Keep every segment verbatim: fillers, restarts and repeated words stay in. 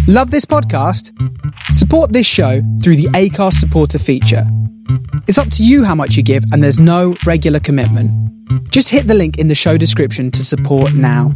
Love this podcast? Support this show through the Acast supporter feature. It's up to you how much you give, and there's no regular commitment. Just hit the link in the show description to support now.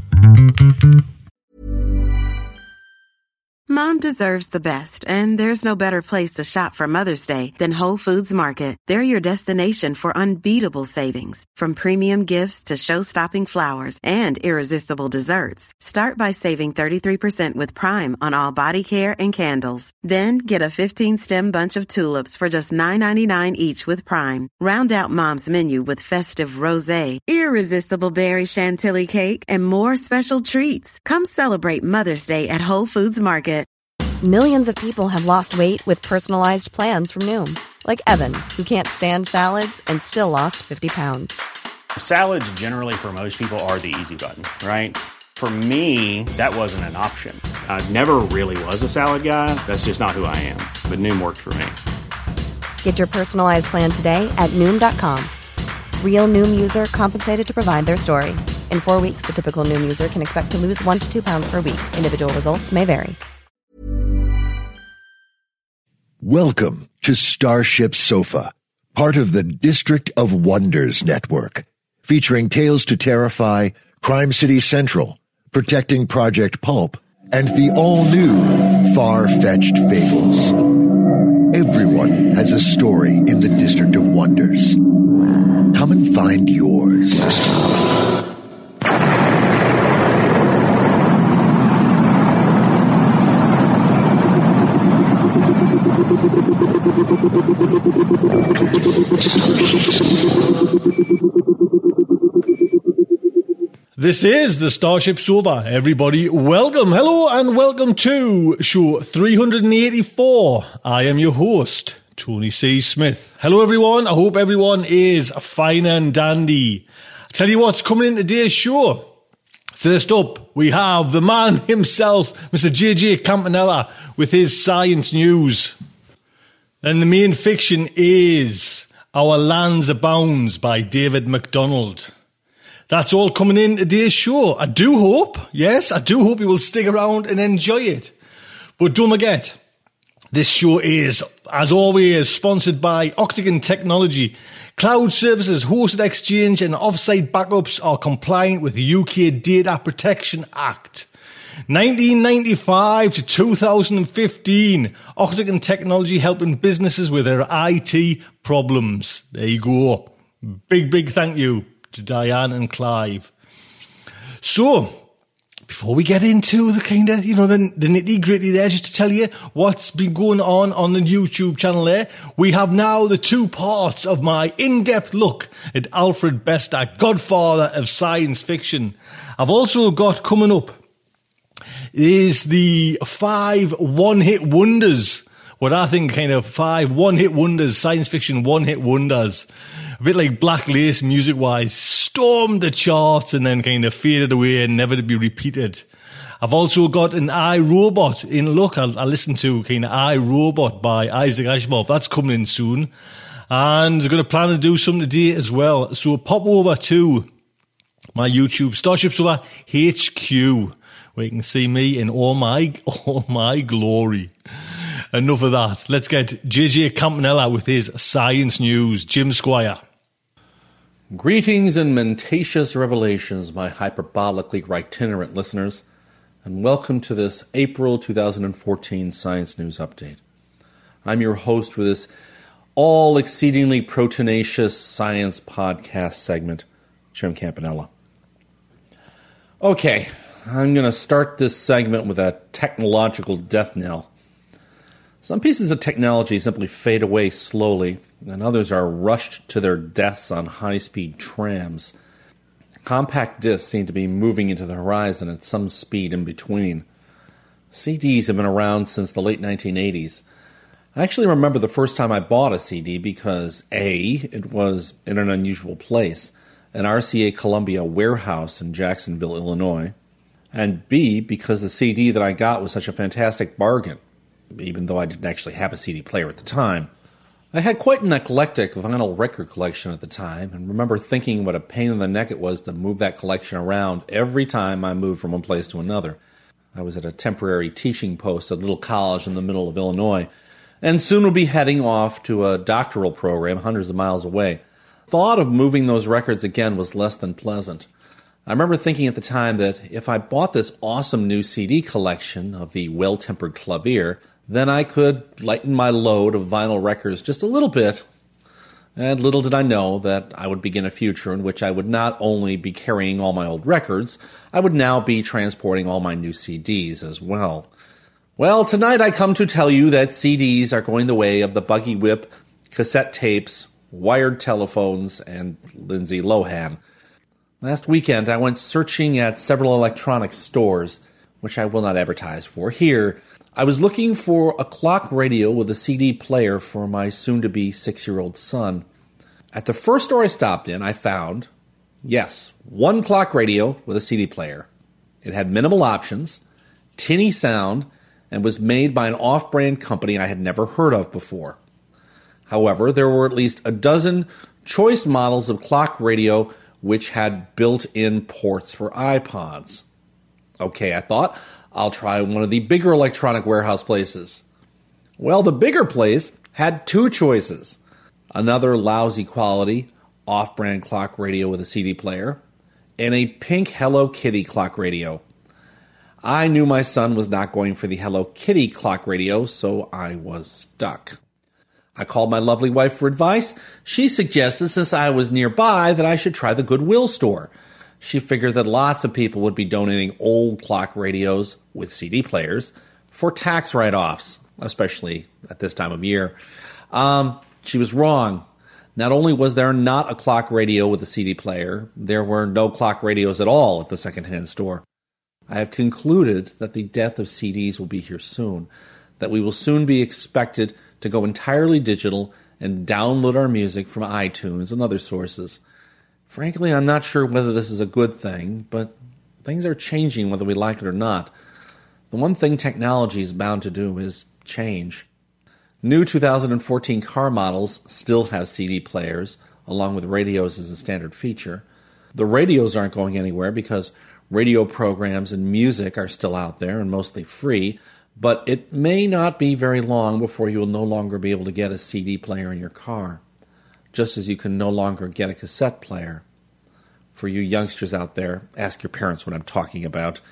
Mom deserves the best, and there's no better place to shop for Mother's Day than Whole Foods Market. They're your destination for unbeatable savings, from premium gifts to show-stopping flowers and irresistible desserts. Start by saving thirty-three percent with Prime on all body care and candles. Then get a fifteen-stem bunch of tulips for just nine ninety-nine each with Prime. Round out Mom's menu with festive rosé, irresistible berry chantilly cake, and more special treats. Come celebrate Mother's Day at Whole Foods Market. Millions of people have lost weight with personalized plans from Noom. Like Evan, who can't stand salads and still lost fifty pounds. Salads generally for most people are the easy button, right? For me, that wasn't an option. I never really was a salad guy. That's just not who I am. But Noom worked for me. Get your personalized plan today at Noom dot com. Real Noom user compensated to provide their story. In four weeks, the typical Noom user can expect to lose one to two pounds per week. Individual results may vary. Welcome to Starship Sofa, part of the District of Wonders network, featuring Tales to Terrify, Crime City Central, Protecting Project Pulp, and the all-new Far-Fetched Fables. Everyone has a story in the District of Wonders. Come and find yours. This is the Starship Sofa. Everybody, welcome, hello, and welcome to show three hundred eighty-four. I am your host, Tony C. Smith. Hello, everyone. I hope everyone is fine and dandy. I'll tell you what's coming in today's show. First up, we have the man himself, Mister J J Campanella, with his science news. Then the main fiction is Our Lands Abounds by David MacDonald. That's all coming in today's show. I do hope, yes, I do hope you will stick around and enjoy it. But don't forget, this show is, as always, sponsored by Octagon Technology. Cloud services, hosted exchange and offsite backups are compliant with the U K Data Protection Act. nineteen ninety-five to two thousand fifteen, Octagon Technology helping businesses with their I T problems. There you go. Big, big thank you to Diane and Clive. So, before we get into the kind of, you know, the, the nitty-gritty there, just to tell you what's been going on on the YouTube channel there, we have now the two parts of my in-depth look at Alfred Bester, godfather of science fiction. I've also got coming up is the five one-hit wonders, what I think kind of five one-hit wonders, science fiction one-hit wonders. A bit like Black Lace music-wise, stormed the charts and then kind of faded away and never to be repeated. I've also got an iRobot in look. I'll, I'll listen to kind of iRobot by Isaac Asimov. That's coming in soon. And I'm going to plan to do something today as well. So pop over to my YouTube, Starship Sofa H Q, where you can see me in all my, all my glory. Enough of that. Let's get J J Campanella with his science news. Jim Squire. Greetings and mendacious revelations, my hyperbolically itinerant listeners, and welcome to this April twenty fourteen Science News Update. I'm your host for this all-exceedingly proteinaceous science podcast segment, Jim Campanella. Okay, I'm going to start this segment with a technological death knell. Some pieces of technology simply fade away slowly, and others are rushed to their deaths on high-speed trams. Compact discs seem to be moving into the horizon at some speed in between. C Ds have been around since the late nineteen eighties. I actually remember the first time I bought a C D because A, it was in an unusual place, an R C A Columbia warehouse in Jacksonville, Illinois, and B, because the C D that I got was such a fantastic bargain, even though I didn't actually have a C D player at the time. I had quite an eclectic vinyl record collection at the time, and remember thinking what a pain in the neck it was to move that collection around every time I moved from one place to another. I was at a temporary teaching post at a little college in the middle of Illinois, and soon would be heading off to a doctoral program hundreds of miles away. Thought of moving those records again was less than pleasant. I remember thinking at the time that if I bought this awesome new C D collection of the Well-Tempered Clavier, then I could lighten my load of vinyl records just a little bit. And little did I know that I would begin a future in which I would not only be carrying all my old records, I would now be transporting all my new C Ds as well. Well, tonight I come to tell you that C Ds are going the way of the buggy whip, cassette tapes, wired telephones, and Lindsay Lohan. Last weekend, I went searching at several electronic stores, which I will not advertise for here. I was looking for a clock radio with a C D player for my soon-to-be six-year-old son. At the first store I stopped in, I found, yes, one clock radio with a C D player. It had minimal options, tinny sound, and was made by an off-brand company I had never heard of before. However, there were at least a dozen choice models of clock radio which had built-in ports for iPods. Okay, I thought, I'll try one of the bigger electronic warehouse places. Well, the bigger place had two choices. Another lousy quality, off-brand clock radio with a C D player, and a pink Hello Kitty clock radio. I knew my son was not going for the Hello Kitty clock radio, so I was stuck. I called my lovely wife for advice. She suggested, since I was nearby, that I should try the Goodwill store. She figured that lots of people would be donating old clock radios with C D players for tax write-offs, especially at this time of year. Um, she was wrong. Not only was there not a clock radio with a C D player, there were no clock radios at all at the secondhand store. I have concluded that the death of C Ds will be here soon, that we will soon be expected to go entirely digital and download our music from iTunes and other sources. Frankly, I'm not sure whether this is a good thing, but things are changing whether we like it or not. The one thing technology is bound to do is change. New two thousand fourteen car models still have C D players, along with radios as a standard feature. The radios aren't going anywhere because radio programs and music are still out there and mostly free, but it may not be very long before you will no longer be able to get a C D player in your car, just as you can no longer get a cassette player. For you youngsters out there, ask your parents what I'm talking about.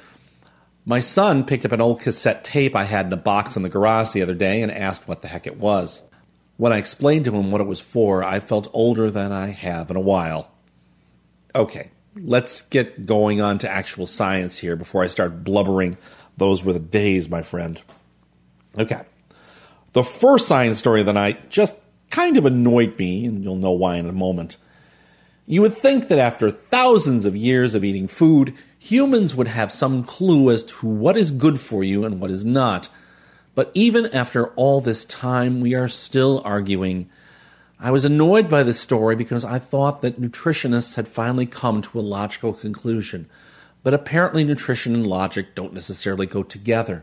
My son picked up an old cassette tape I had in a box in the garage the other day and asked what the heck it was. When I explained to him what it was for, I felt older than I have in a while. Okay, let's get going on to actual science here before I start blubbering. Those were the days, my friend. Okay. The first science story of the night just kind of annoyed me, and you'll know why in a moment. You would think that after thousands of years of eating food, humans would have some clue as to what is good for you and what is not. But even after all this time, we are still arguing. I was annoyed by this story because I thought that nutritionists had finally come to a logical conclusion. But apparently nutrition and logic don't necessarily go together.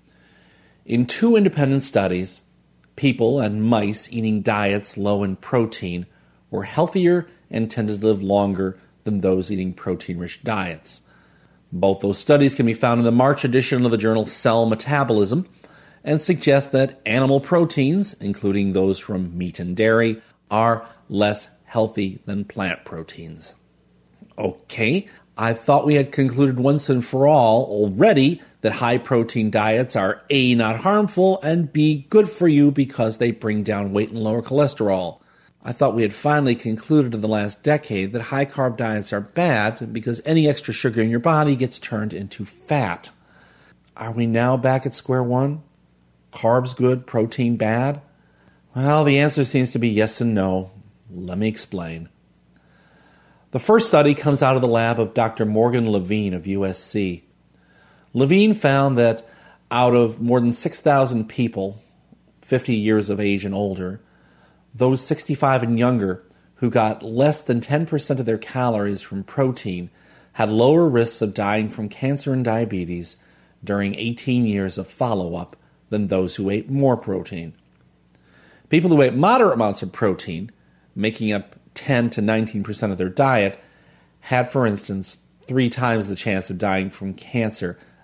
In two independent studies, people and mice eating diets low in protein were healthier and tended to live longer than those eating protein-rich diets. Both those studies can be found in the March edition of the journal Cell Metabolism and suggest that animal proteins, including those from meat and dairy, are less healthy than plant proteins. Okay, I thought we had concluded once and for all already that high-protein diets are A, not harmful, and B, good for you because they bring down weight and lower cholesterol. I thought we had finally concluded in the last decade that high-carb diets are bad because any extra sugar in your body gets turned into fat. Are we now back at square one? Carbs good, protein bad? Well, the answer seems to be yes and no. Let me explain. The first study comes out of the lab of Doctor Morgan Levine of U S C. Levine found that out of more than six thousand people, fifty years of age and older, those sixty-five and younger who got less than ten percent of their calories from protein had lower risks of dying from cancer and diabetes during eighteen years of follow-up than those who ate more protein. People who ate moderate amounts of protein, making up ten to nineteen percent of their diet, had, for instance, three times the chance of dying from cancer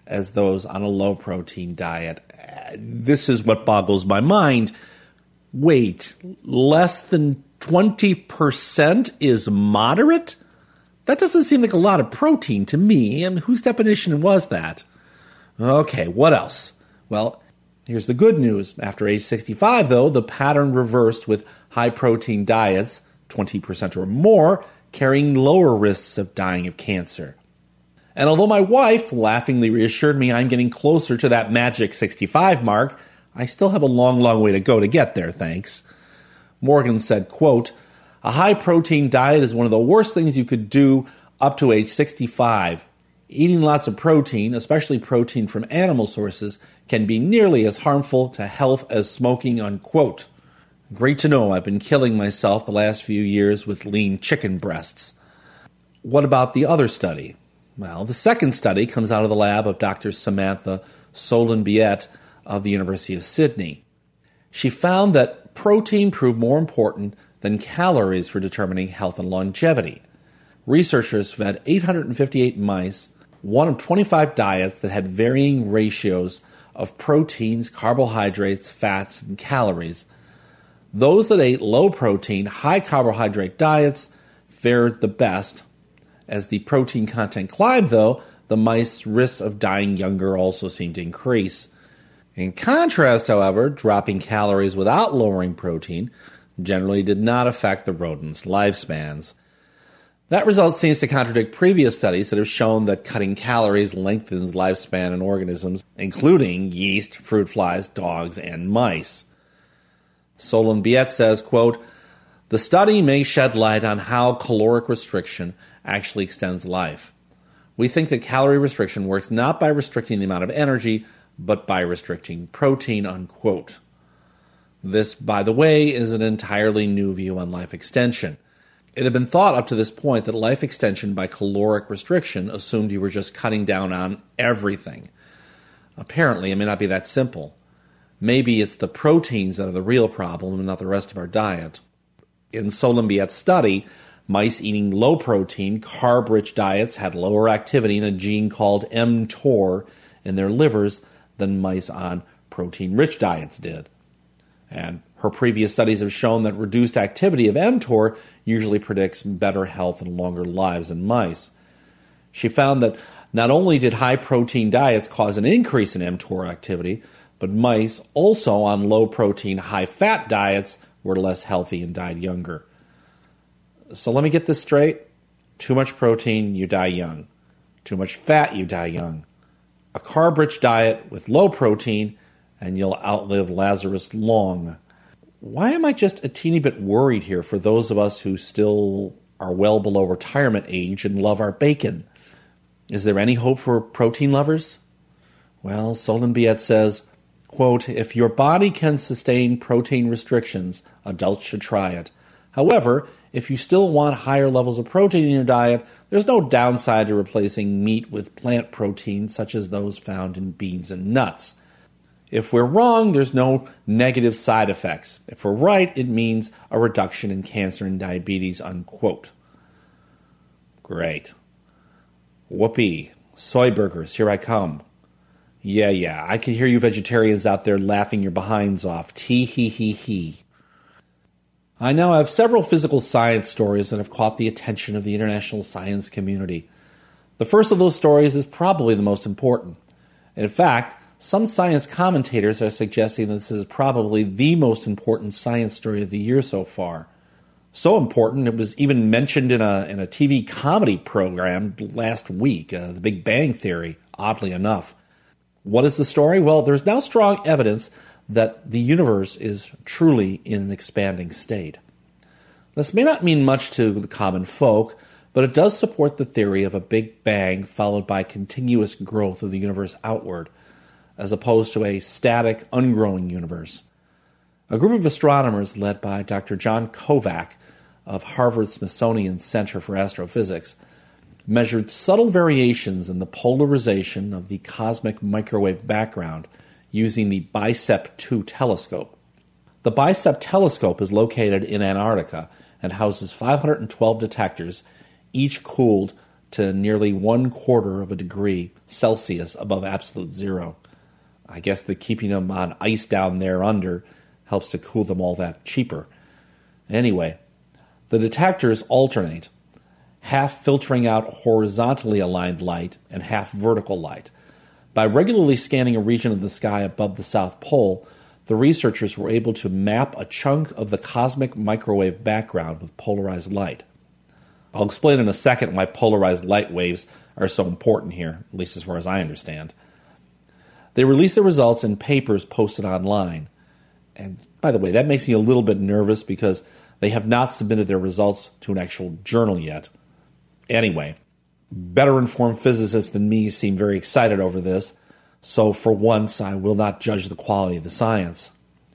as those on a low-protein diet. This is what boggles my mind. Wait, less than twenty percent is moderate? That doesn't seem like a lot of protein to me. I mean, whose definition was that? Okay, what else? Well, here's the good news. After age sixty-five, though, the pattern reversed with high-protein diets, twenty percent or more, carrying lower risks of dying of cancer. And although my wife laughingly reassured me I'm getting closer to that magic sixty-five mark, I still have a long, long way to go to get there, thanks. Morgan said, quote, "A high-protein diet is one of the worst things you could do up to age sixty-five. Eating lots of protein, especially protein from animal sources, can be nearly as harmful to health as smoking," unquote. Great to know I've been killing myself the last few years with lean chicken breasts. What about the other study? Well, the second study comes out of the lab of Doctor Samantha Solon-Biet of the University of Sydney. She found that protein proved more important than calories for determining health and longevity. Researchers fed eight hundred fifty-eight mice one of twenty-five diets that had varying ratios of proteins, carbohydrates, fats, and calories. Those that ate low-protein, high-carbohydrate diets fared the best. As the protein content climbed, though, the mice's risks of dying younger also seemed to increase. In contrast, however, dropping calories without lowering protein generally did not affect the rodents' lifespans. That result seems to contradict previous studies that have shown that cutting calories lengthens lifespan in organisms, including yeast, fruit flies, dogs, and mice. Solon-Biet says, quote, "The study may shed light on how caloric restriction actually extends life. We think that calorie restriction works not by restricting the amount of energy, but by restricting protein," unquote. This, by the way, is an entirely new view on life extension. It had been thought up to this point that life extension by caloric restriction assumed you were just cutting down on everything. Apparently, it may not be that simple. Maybe it's the proteins that are the real problem and not the rest of our diet. In Solon-Biet's study, mice eating low-protein, carb-rich diets had lower activity in a gene called mTOR in their livers than mice on protein-rich diets did. And her previous studies have shown that reduced activity of mTOR usually predicts better health and longer lives in mice. She found that not only did high-protein diets cause an increase in mTOR activity, but mice also on low-protein, high-fat diets were less healthy and died younger. So let me get this straight. Too much protein, you die young. Too much fat, you die young. A carb-rich diet with low protein, and you'll outlive Lazarus long. Why am I just a teeny bit worried here for those of us who still are well below retirement age and love our bacon? Is there any hope for protein lovers? Well, Solon-Biet says, quote, "If your body can sustain protein restrictions, adults should try it. However, if you still want higher levels of protein in your diet, there's no downside to replacing meat with plant protein such as those found in beans and nuts. If we're wrong, there's no negative side effects. If we're right, it means a reduction in cancer and diabetes," unquote. Great. Whoopee. Soy burgers, here I come. Yeah, yeah, I can hear you vegetarians out there laughing your behinds off. Tee-hee-hee-hee. I now have several physical science stories that have caught the attention of the international science community. The first of those stories is probably the most important. In fact, some science commentators are suggesting that this is probably the most important science story of the year so far. So important, it was even mentioned in a in a T V comedy program last week, uh, The Big Bang Theory, oddly enough. What is the story? Well, there's now strong evidence that the universe is truly in an expanding state. This may not mean much to the common folk, but it does support the theory of a Big Bang followed by continuous growth of the universe outward, as opposed to a static, ungrowing universe. A group of astronomers led by Doctor John Kovac of Harvard-Smithsonian Center for Astrophysics measured subtle variations in the polarization of the cosmic microwave background using the BICEP two telescope. The BICEP telescope is located in Antarctica and houses five hundred twelve detectors, each cooled to nearly one quarter of a degree Celsius above absolute zero. I guess the keeping them on ice down there under helps to cool them all that cheaper. Anyway, the detectors alternate, half filtering out horizontally aligned light and half vertical light. By regularly scanning a region of the sky above the South Pole, the researchers were able to map a chunk of the cosmic microwave background with polarized light. I'll explain in a second why polarized light waves are so important here, at least as far as I understand. They released the results in papers posted online. And by the way, that makes me a little bit nervous because they have not submitted their results to an actual journal yet. Anyway, better informed physicists than me seem very excited over this, so for once I will not judge the quality of the science.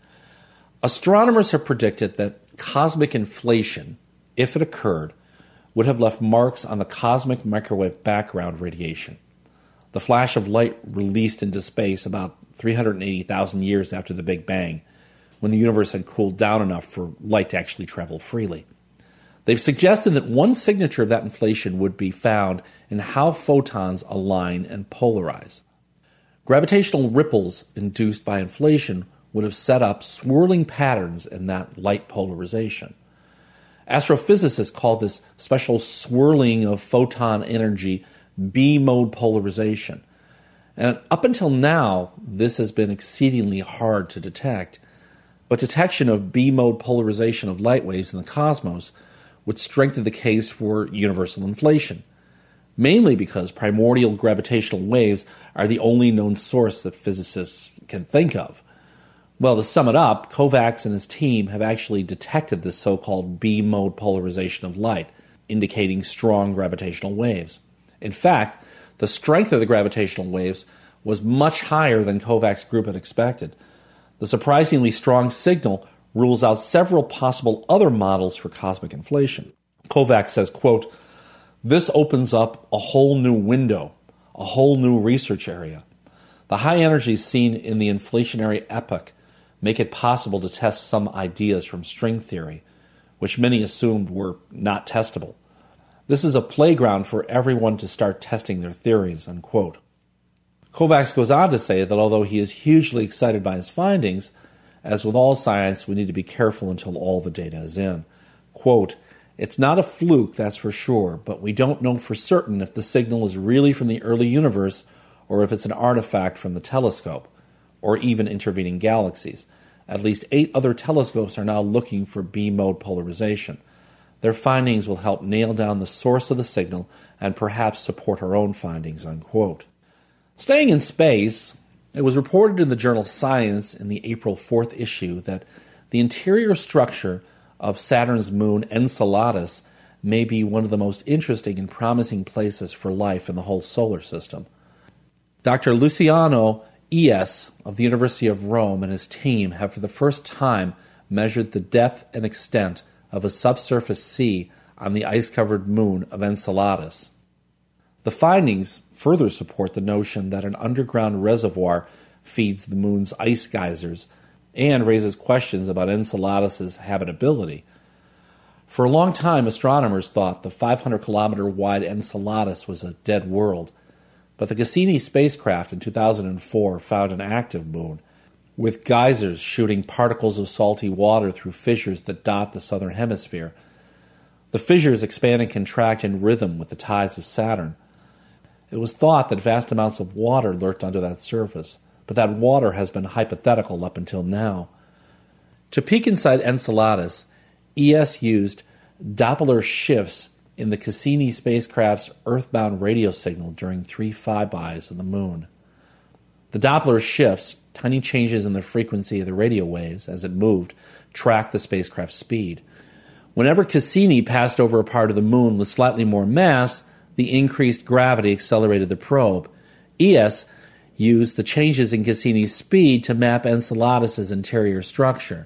Astronomers have predicted that cosmic inflation, if it occurred, would have left marks on the cosmic microwave background radiation. The flash of light released into space about three hundred eighty thousand years after the Big Bang, when the universe had cooled down enough for light to actually travel freely. They've suggested that one signature of that inflation would be found in how photons align and polarize. Gravitational ripples induced by inflation would have set up swirling patterns in that light polarization. Astrophysicists call this special swirling of photon energy B-mode polarization. And up until now, this has been exceedingly hard to detect. But detection of B-mode polarization of light waves in the cosmos would strengthen the case for universal inflation, mainly because primordial gravitational waves are the only known source that physicists can think of. Well, to sum it up, Kovacs and his team have actually detected this so-called B-mode polarization of light, indicating strong gravitational waves. In fact, the strength of the gravitational waves was much higher than Kovacs' group had expected. The surprisingly strong signal rules out several possible other models for cosmic inflation. Kovacs says, quote, "This opens up a whole new window, a whole new research area. The high energies seen in the inflationary epoch make it possible to test some ideas from string theory, which many assumed were not testable. This is a playground for everyone to start testing their theories," unquote. Kovacs goes on to say that although he is hugely excited by his findings, as with all science, we need to be careful until all the data is in. Quote, "It's not a fluke, that's for sure, but we don't know for certain if the signal is really from the early universe or if it's an artifact from the telescope, or even intervening galaxies. At least eight other telescopes are now looking for B-mode polarization. Their findings will help nail down the source of the signal and perhaps support our own findings," unquote. Staying in space, it was reported in the journal Science in the April fourth issue that the interior structure of Saturn's moon Enceladus may be one of the most interesting and promising places for life in the whole solar system. Doctor Luciano Ies of the University of Rome and his team have for the first time measured the depth and extent of a subsurface sea on the ice-covered moon of Enceladus. The findings further support the notion that an underground reservoir feeds the moon's ice geysers and raises questions about Enceladus' habitability. For a long time, astronomers thought the five hundred kilometer wide Enceladus was a dead world, but the Cassini spacecraft in two thousand four found an active moon, with geysers shooting particles of salty water through fissures that dot the southern hemisphere. The fissures expand and contract in rhythm with the tides of Saturn. It was thought that vast amounts of water lurked under that surface, but that water has been hypothetical up until now. To peek inside Enceladus, E S used Doppler shifts in the Cassini spacecraft's earthbound radio signal during three flybys of the moon. The Doppler shifts, tiny changes in the frequency of the radio waves as it moved, tracked the spacecraft's speed. Whenever Cassini passed over a part of the moon with slightly more mass, the increased gravity accelerated the probe. E S used the changes in Cassini's speed to map Enceladus' interior structure.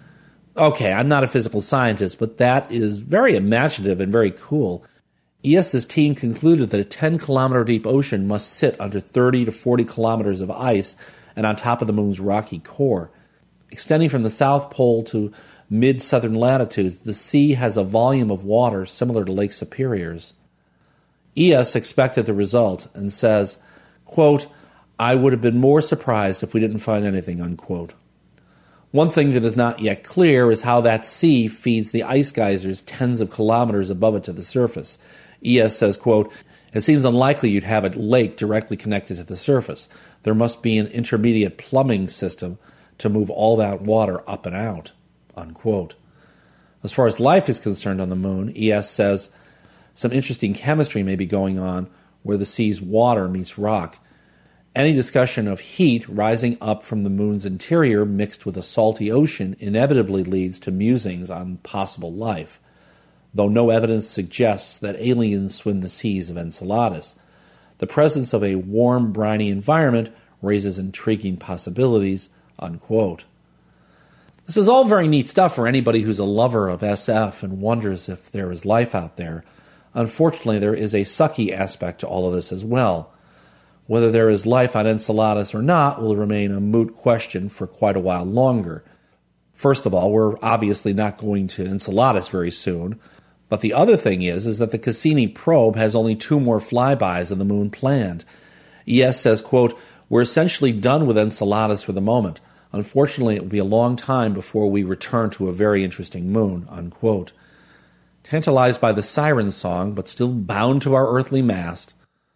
Okay, I'm not a physical scientist, but that is very imaginative and very cool. E S's team concluded that a ten kilometer deep ocean must sit under thirty to forty kilometers of ice and on top of the moon's rocky core. Extending from the South Pole to mid-southern latitudes, the sea has a volume of water similar to Lake Superior's. E S expected the result and says, quote, I would have been more surprised if we didn't find anything, unquote. One thing that is not yet clear is how that sea feeds the ice geysers tens of kilometers above it to the surface. E S says, quote, it seems unlikely you'd have a lake directly connected to the surface. There must be an intermediate plumbing system to move all that water up and out, unquote. As far as life is concerned on the moon, E S says some interesting chemistry may be going on where the sea's water meets rock. Any discussion of heat rising up from the moon's interior mixed with a salty ocean inevitably leads to musings on possible life, though no evidence suggests that aliens swim the seas of Enceladus. The presence of a warm, briny environment raises intriguing possibilities, unquote. This is all very neat stuff for anybody who's a lover of S F and wonders if there is life out there. Unfortunately, there is a sucky aspect to all of this as well. Whether there is life on Enceladus or not will remain a moot question for quite a while longer. First of all, we're obviously not going to Enceladus very soon. But the other thing is, is that the Cassini probe has only two more flybys of the moon planned. E S says, quote, we're essentially done with Enceladus for the moment. Unfortunately, it will be a long time before we return to a very interesting moon, unquote. Tantalized by the siren song, but still bound to our earthly mast.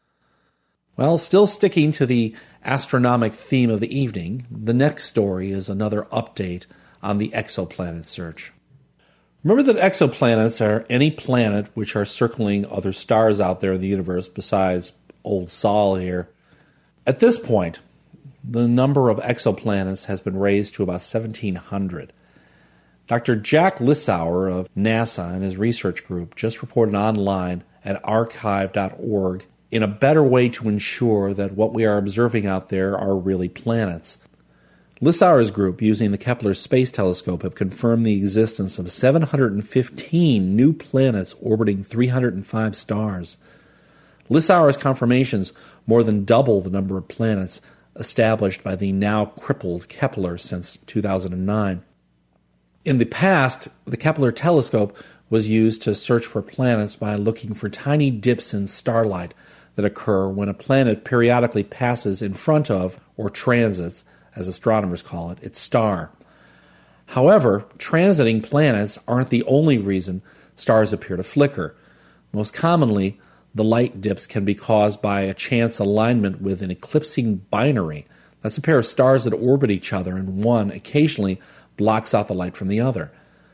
Well, still sticking to the astronomic theme of the evening, the next story is another update on the exoplanet search. Remember that exoplanets are any planet which are circling other stars out there in the universe besides old Sol here. At this point, the number of exoplanets has been raised to about seventeen hundred. Doctor Jack Lissauer of NASA and his research group just reported online at archive dot org in a better way to ensure that what we are observing out there are really planets. Lissauer's group, using the Kepler Space Telescope, have confirmed the existence of seven hundred fifteen new planets orbiting three hundred five stars. Lissauer's confirmations more than double the number of planets established by the now crippled Kepler since two thousand nine. In the past, the Kepler telescope was used to search for planets by looking for tiny dips in starlight that occur when a planet periodically passes in front of, or transits, as astronomers call it, its star. However, transiting planets aren't the only reason stars appear to flicker. Most commonly, the light dips can be caused by a chance alignment with an eclipsing binary. That's a pair of stars that orbit each other, and one occasionally blocks out the light from the other.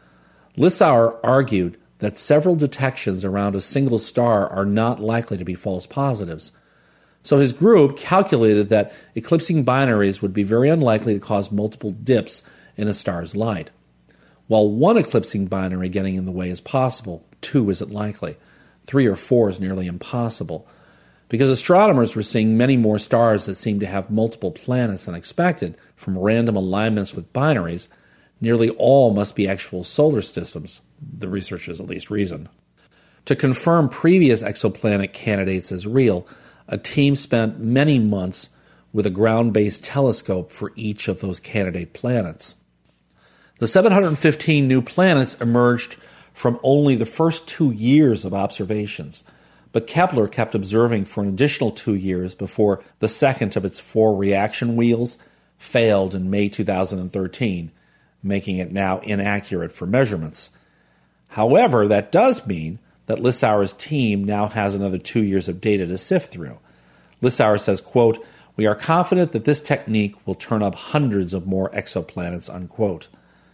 Lissauer argued that several detections around a single star are not likely to be false positives. So his group calculated that eclipsing binaries would be very unlikely to cause multiple dips in a star's light. While one eclipsing binary getting in the way is possible, two isn't likely. Three or four is nearly impossible. Because astronomers were seeing many more stars that seemed to have multiple planets than expected from random alignments with binaries, nearly all must be actual solar systems, the researchers at least reasoned. To confirm previous exoplanet candidates as real, a team spent many months with a ground-based telescope for each of those candidate planets. The seven hundred fifteen new planets emerged from only the first two years of observations, but Kepler kept observing for an additional two years before the second of its four reaction wheels failed in May two thousand thirteen, making it now inaccurate for measurements. However, that does mean that Lissauer's team now has another two years of data to sift through. Lissauer says, quote, we are confident that this technique will turn up hundreds of more exoplanets, unquote.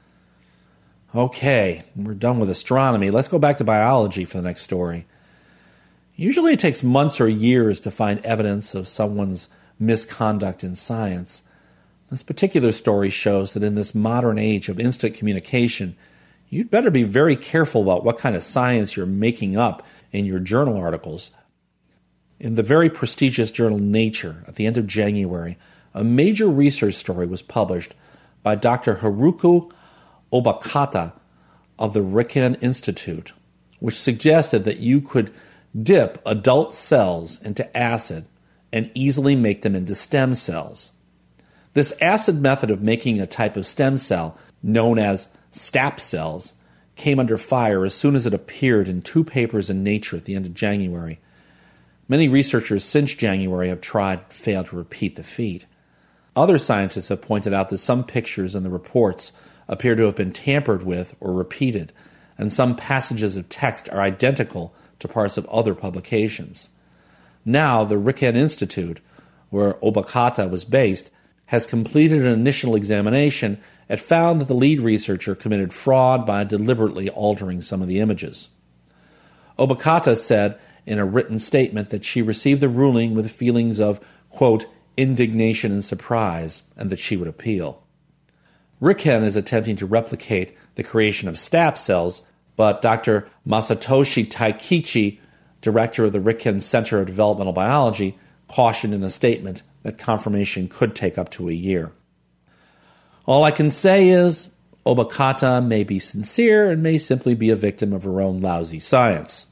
Okay, we're done with astronomy. Let's go back to biology for the next story. Usually it takes months or years to find evidence of someone's misconduct in science. This particular story shows that in this modern age of instant communication, you'd better be very careful about what kind of science you're making up in your journal articles. In the very prestigious journal Nature, at the end of January, a major research story was published by Doctor Haruko Obokata of the Riken Institute, which suggested that you could dip adult cells into acid and easily make them into stem cells. This acid method of making a type of stem cell, known as stap cells, came under fire as soon as it appeared in two papers in Nature at the end of January. Many researchers since January have tried and failed to repeat the feat. Other scientists have pointed out that some pictures in the reports appear to have been tampered with or repeated, and some passages of text are identical to parts of other publications. Now, the Riken Institute, where Obokata was based, has completed an initial examination and found that the lead researcher committed fraud by deliberately altering some of the images. Obokata said in a written statement that she received the ruling with feelings of, quote, indignation and surprise, and that she would appeal. Riken is attempting to replicate the creation of stap cells, but Doctor Masatoshi Taikichi, director of the Riken Center of Developmental Biology, cautioned in a statement that confirmation could take up to a year. All I can say is, Obokata may be sincere and may simply be a victim of her own lousy science.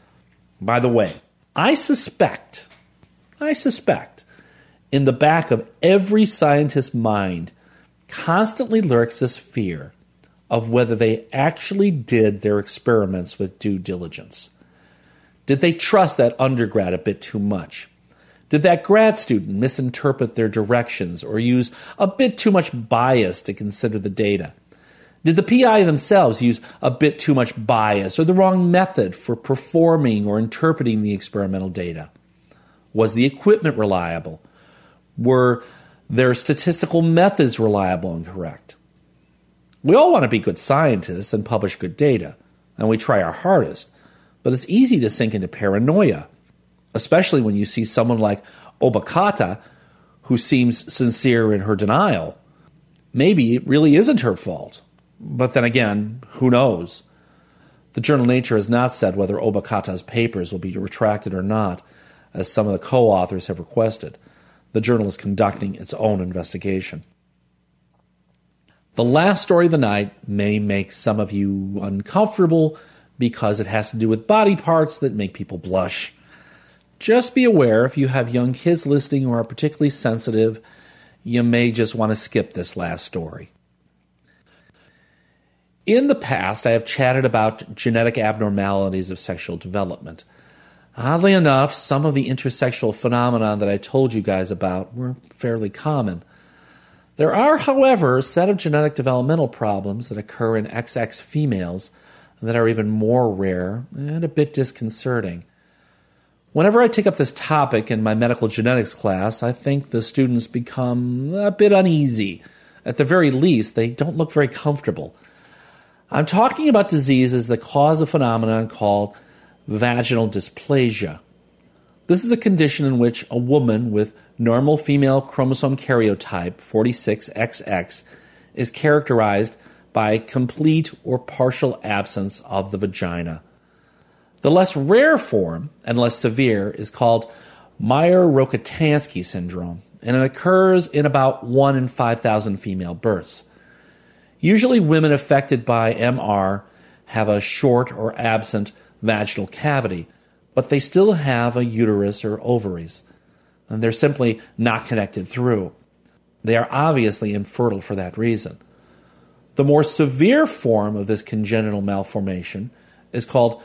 By the way, I suspect, I suspect, in the back of every scientist's mind constantly lurks this fear of whether they actually did their experiments with due diligence. Did they trust that undergrad a bit too much? Did that grad student misinterpret their directions or use a bit too much bias to consider the data? Did the P I themselves use a bit too much bias or the wrong method for performing or interpreting the experimental data? Was the equipment reliable? Were their statistical methods reliable and correct? We all want to be good scientists and publish good data, and we try our hardest, but it's easy to sink into paranoia, especially when you see someone like Obokata who seems sincere in her denial. Maybe it really isn't her fault. But then again, who knows? The journal Nature has not said whether Obokata's papers will be retracted or not, as some of the co-authors have requested. The journal is conducting its own investigation. The last story of the night may make some of you uncomfortable because it has to do with body parts that make people blush. Just be aware, if you have young kids listening or are particularly sensitive, you may just want to skip this last story. In the past, I have chatted about genetic abnormalities of sexual development. Oddly enough, some of the intersexual phenomena that I told you guys about were fairly common. There are, however, a set of genetic developmental problems that occur in X X females that are even more rare and a bit disconcerting. Whenever I take up this topic in my medical genetics class, I think the students become a bit uneasy. At the very least, they don't look very comfortable. I'm talking about diseases that cause a phenomenon called vaginal dysplasia. This is a condition in which a woman with normal female chromosome karyotype forty-six X X is characterized by complete or partial absence of the vagina. The less rare form and less severe is called Mayer-Rokitansky syndrome, and it occurs in about one in five thousand female births. Usually women affected by M R have a short or absent vaginal cavity, but they still have a uterus or ovaries, and they're simply not connected through. They are obviously infertile for that reason. The more severe form of this congenital malformation is called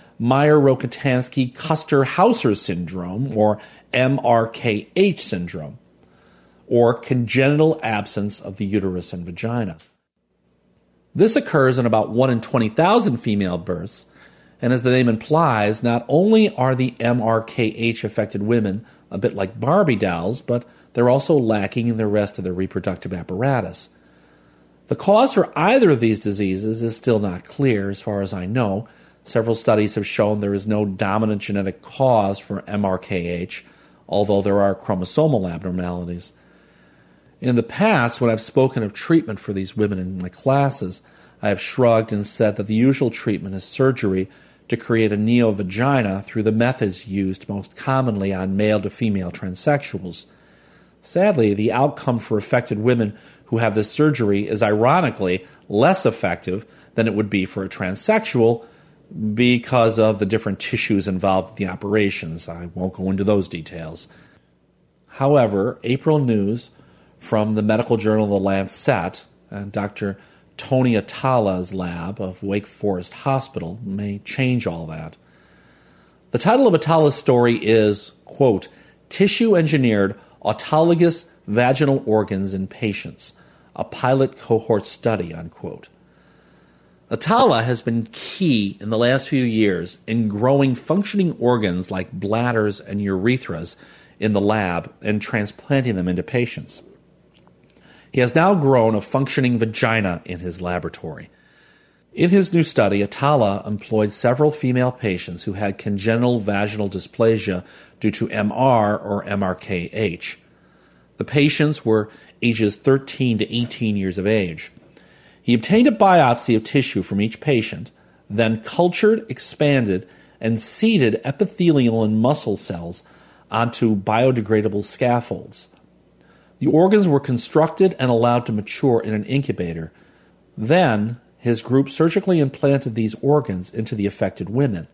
Mayer-Rokitansky-Kuster-Hauser syndrome, or M R K H syndrome, or congenital absence of the uterus and vagina. This occurs in about one in twenty thousand female births, and as the name implies, not only are the M R K H-affected women a bit like Barbie dolls, but they're also lacking in the rest of their reproductive apparatus. The cause for either of these diseases is still not clear, as far as I know. Several studies have shown there is no dominant genetic cause for M R K H, although there are chromosomal abnormalities. In the past, when I've spoken of treatment for these women in my classes, I have shrugged and said that the usual treatment is surgery to create a neovagina through the methods used most commonly on male-to-female transsexuals. Sadly, the outcome for affected women who have this surgery is ironically less effective than it would be for a transsexual because of the different tissues involved in the operations. I won't go into those details. However, April news from the medical journal The Lancet and Doctor Tony Atala's lab of Wake Forest Hospital may change all that. The title of Atala's story is, quote, tissue-engineered autologous vaginal organs in patients, a pilot cohort study, unquote. Atala has been key in the last few years in growing functioning organs like bladders and urethras in the lab and transplanting them into patients. He has now grown a functioning vagina in his laboratory. In his new study, Atala employed several female patients who had congenital vaginal dysplasia due to M R or M R K H. The patients were ages thirteen to eighteen years of age. He obtained a biopsy of tissue from each patient, then cultured, expanded, and seeded epithelial and muscle cells onto biodegradable scaffolds. The organs were constructed and allowed to mature in an incubator. Then, his group surgically implanted these organs into the affected women.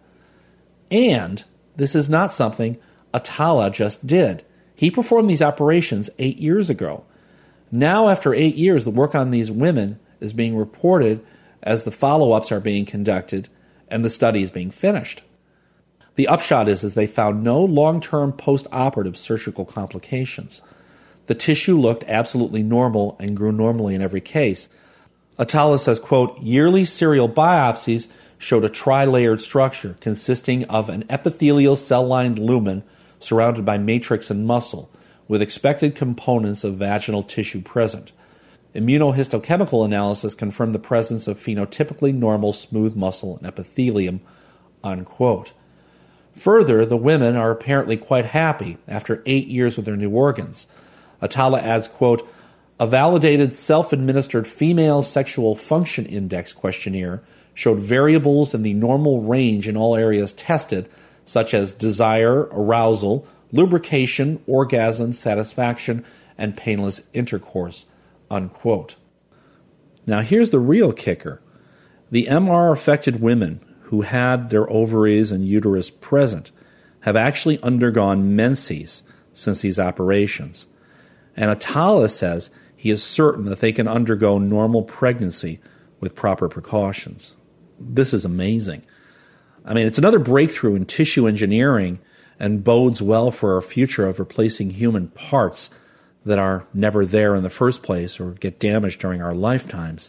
And this is not something Atala just did. He performed these operations eight years ago. Now, after eight years, the work on these women is being reported as the follow-ups are being conducted and the study is being finished. The upshot is, is they found no long-term post-operative surgical complications. The tissue looked absolutely normal and grew normally in every case. Atala says, quote, yearly serial biopsies showed a tri-layered structure consisting of an epithelial cell-lined lumen surrounded by matrix and muscle, with expected components of vaginal tissue present. Immunohistochemical analysis confirmed the presence of phenotypically normal smooth muscle and epithelium, unquote. Further, the women are apparently quite happy after eight years with their new organs. Atala adds, quote, a validated self-administered female sexual function index questionnaire showed variables in the normal range in all areas tested, such as desire, arousal, lubrication, orgasm, satisfaction, and painless intercourse, unquote. Now here's the real kicker. The M R-affected women who had their ovaries and uterus present have actually undergone menses since these operations. And Atala says he is certain that they can undergo normal pregnancy with proper precautions. This is amazing. I mean, it's another breakthrough in tissue engineering and bodes well for our future of replacing human parts that are never there in the first place or get damaged during our lifetimes.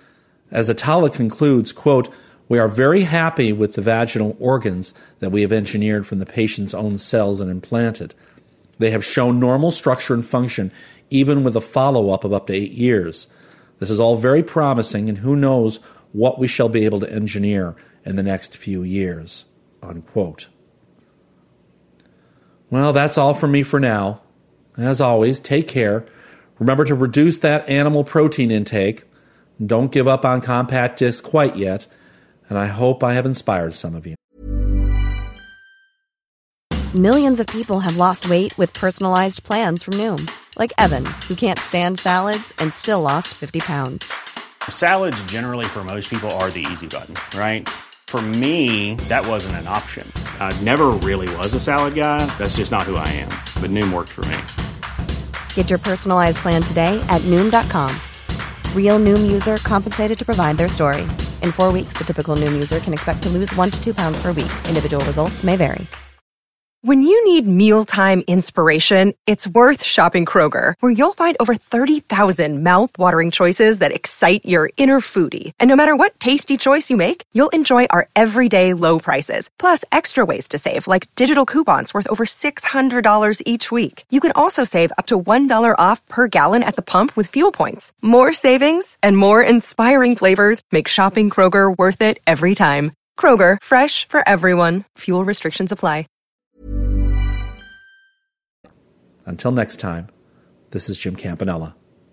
As Atala concludes, quote, we are very happy with the vaginal organs that we have engineered from the patient's own cells and implanted. They have shown normal structure and function even with a follow-up of up to eight years. This is all very promising, and who knows what we shall be able to engineer in the next few years, unquote. Well, that's all from me for now. As always, take care. Remember to reduce that animal protein intake. Don't give up on compact discs quite yet, and I hope I have inspired some of you. Millions of people have lost weight with personalized plans from Noom. Like Evan, who can't stand salads and still lost fifty pounds. Salads generally for most people are the easy button, right? For me, that wasn't an option. I never really was a salad guy. That's just not who I am. But Noom worked for me. Get your personalized plan today at Noom dot com. Real Noom user compensated to provide their story. In four weeks, the typical Noom user can expect to lose one to two pounds per week. Individual results may vary. When you need mealtime inspiration, it's worth shopping Kroger, where you'll find over thirty thousand mouth-watering choices that excite your inner foodie. And no matter what tasty choice you make, you'll enjoy our everyday low prices, plus extra ways to save, like digital coupons worth over six hundred dollars each week. You can also save up to one dollar off per gallon at the pump with fuel points. More savings and more inspiring flavors make shopping Kroger worth it every time. Kroger, fresh for everyone. Fuel restrictions apply. Until next time, this is Jim Campanella.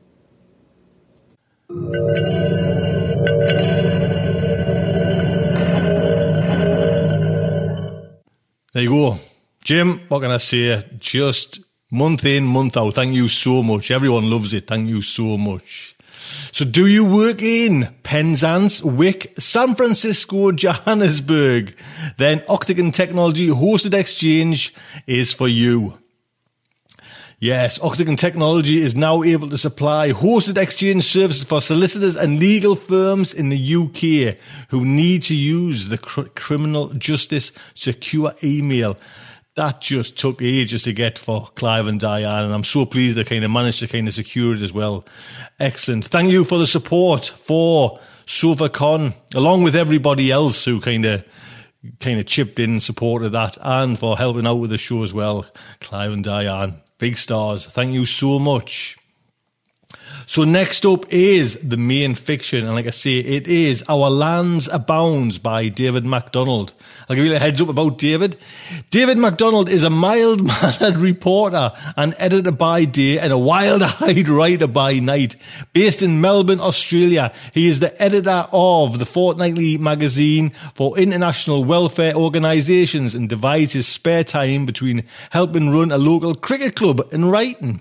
There you go. Jim, what can I say? Just month in, month out. Thank you so much. Everyone loves it. Thank you so much. So do you work in Penzance, Wick, San Francisco, Johannesburg? Then Octagon Technology Hosted Exchange is for you. Yes, Octagon Technology is now able to supply hosted exchange services for solicitors and legal firms in the U K who need to use the cr- criminal justice secure email that just took ages to get for Clive and Diane, and I'm so pleased they kind of managed to kind of secure it as well. Excellent. Thank you for the support for SofaCon, along with everybody else who kind of kind of chipped in and supported that, and for helping out with the show as well. Clive and Diane, big stars. Thank you so much. So next up is the main fiction, and like I say, it is Our Lands Abounds by David MacDonald. I'll give you a heads up about David. David MacDonald is a mild-mannered reporter and editor by day and a wild-eyed writer by night. Based in Melbourne, Australia, he is the editor of the fortnightly magazine for international welfare organisations and divides his spare time between helping run a local cricket club and writing.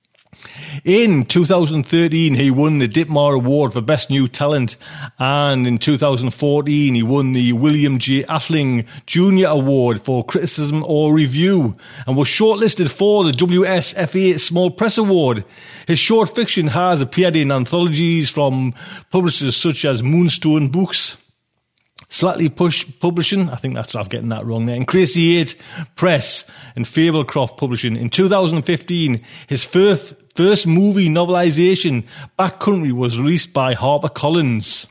In two thousand thirteen, he won the Ditmar Award for Best New Talent, and in two thousand fourteen, he won the William J. Athling Junior Award for Criticism or Review, and was shortlisted for the W S F A Small Press Award. His short fiction has appeared in anthologies from publishers such as Moonstone Books, Slightly Push Publishing, I think that's, I'm getting that wrong there, and Crazy Eight Press and Fablecroft Publishing. In two thousand fifteen, his first, first movie novelisation, Backcountry, was released by HarperCollins.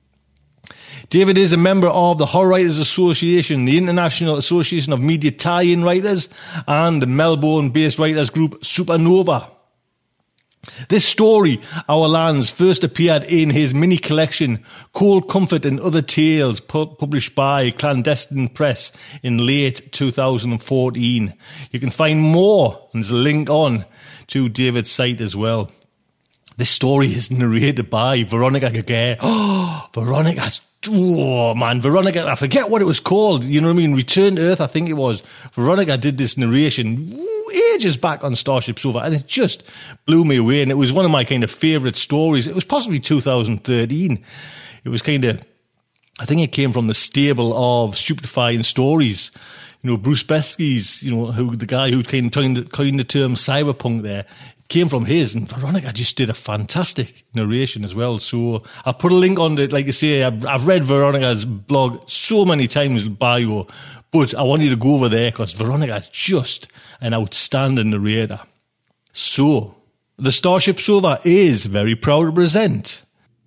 David is a member of the Horror Writers Association, the International Association of Media Tie-In Writers, and the Melbourne-based writers group Supernova. This story, Our Lands, first appeared in his mini collection, Cold Comfort and Other Tales, pu- published by Clandestine Press in late two thousand fourteen. You can find more, and there's a link on to David's site as well. This story is narrated by Veronica Gagare. Oh, Veronica, oh man, Veronica, I forget what it was called, you know what I mean, Return to Earth, I think it was. Veronica did this narration ages back on Starship Sofa, and it just blew me away, and it was one of my kind of favourite stories. It was possibly two thousand thirteen. It was kind of, I think it came from the stable of Stupefying Stories. You know, Bruce Betsky's, you know, who the guy who kind of coined the, coined the term cyberpunk there, came from his, and Veronica just did a fantastic narration as well. So I'll put a link on it. Like I say, I've, I've read Veronica's blog so many times, bio, but I want you to go over there because Veronica is just an outstanding narrator. So, the Starship Sofa is very proud to present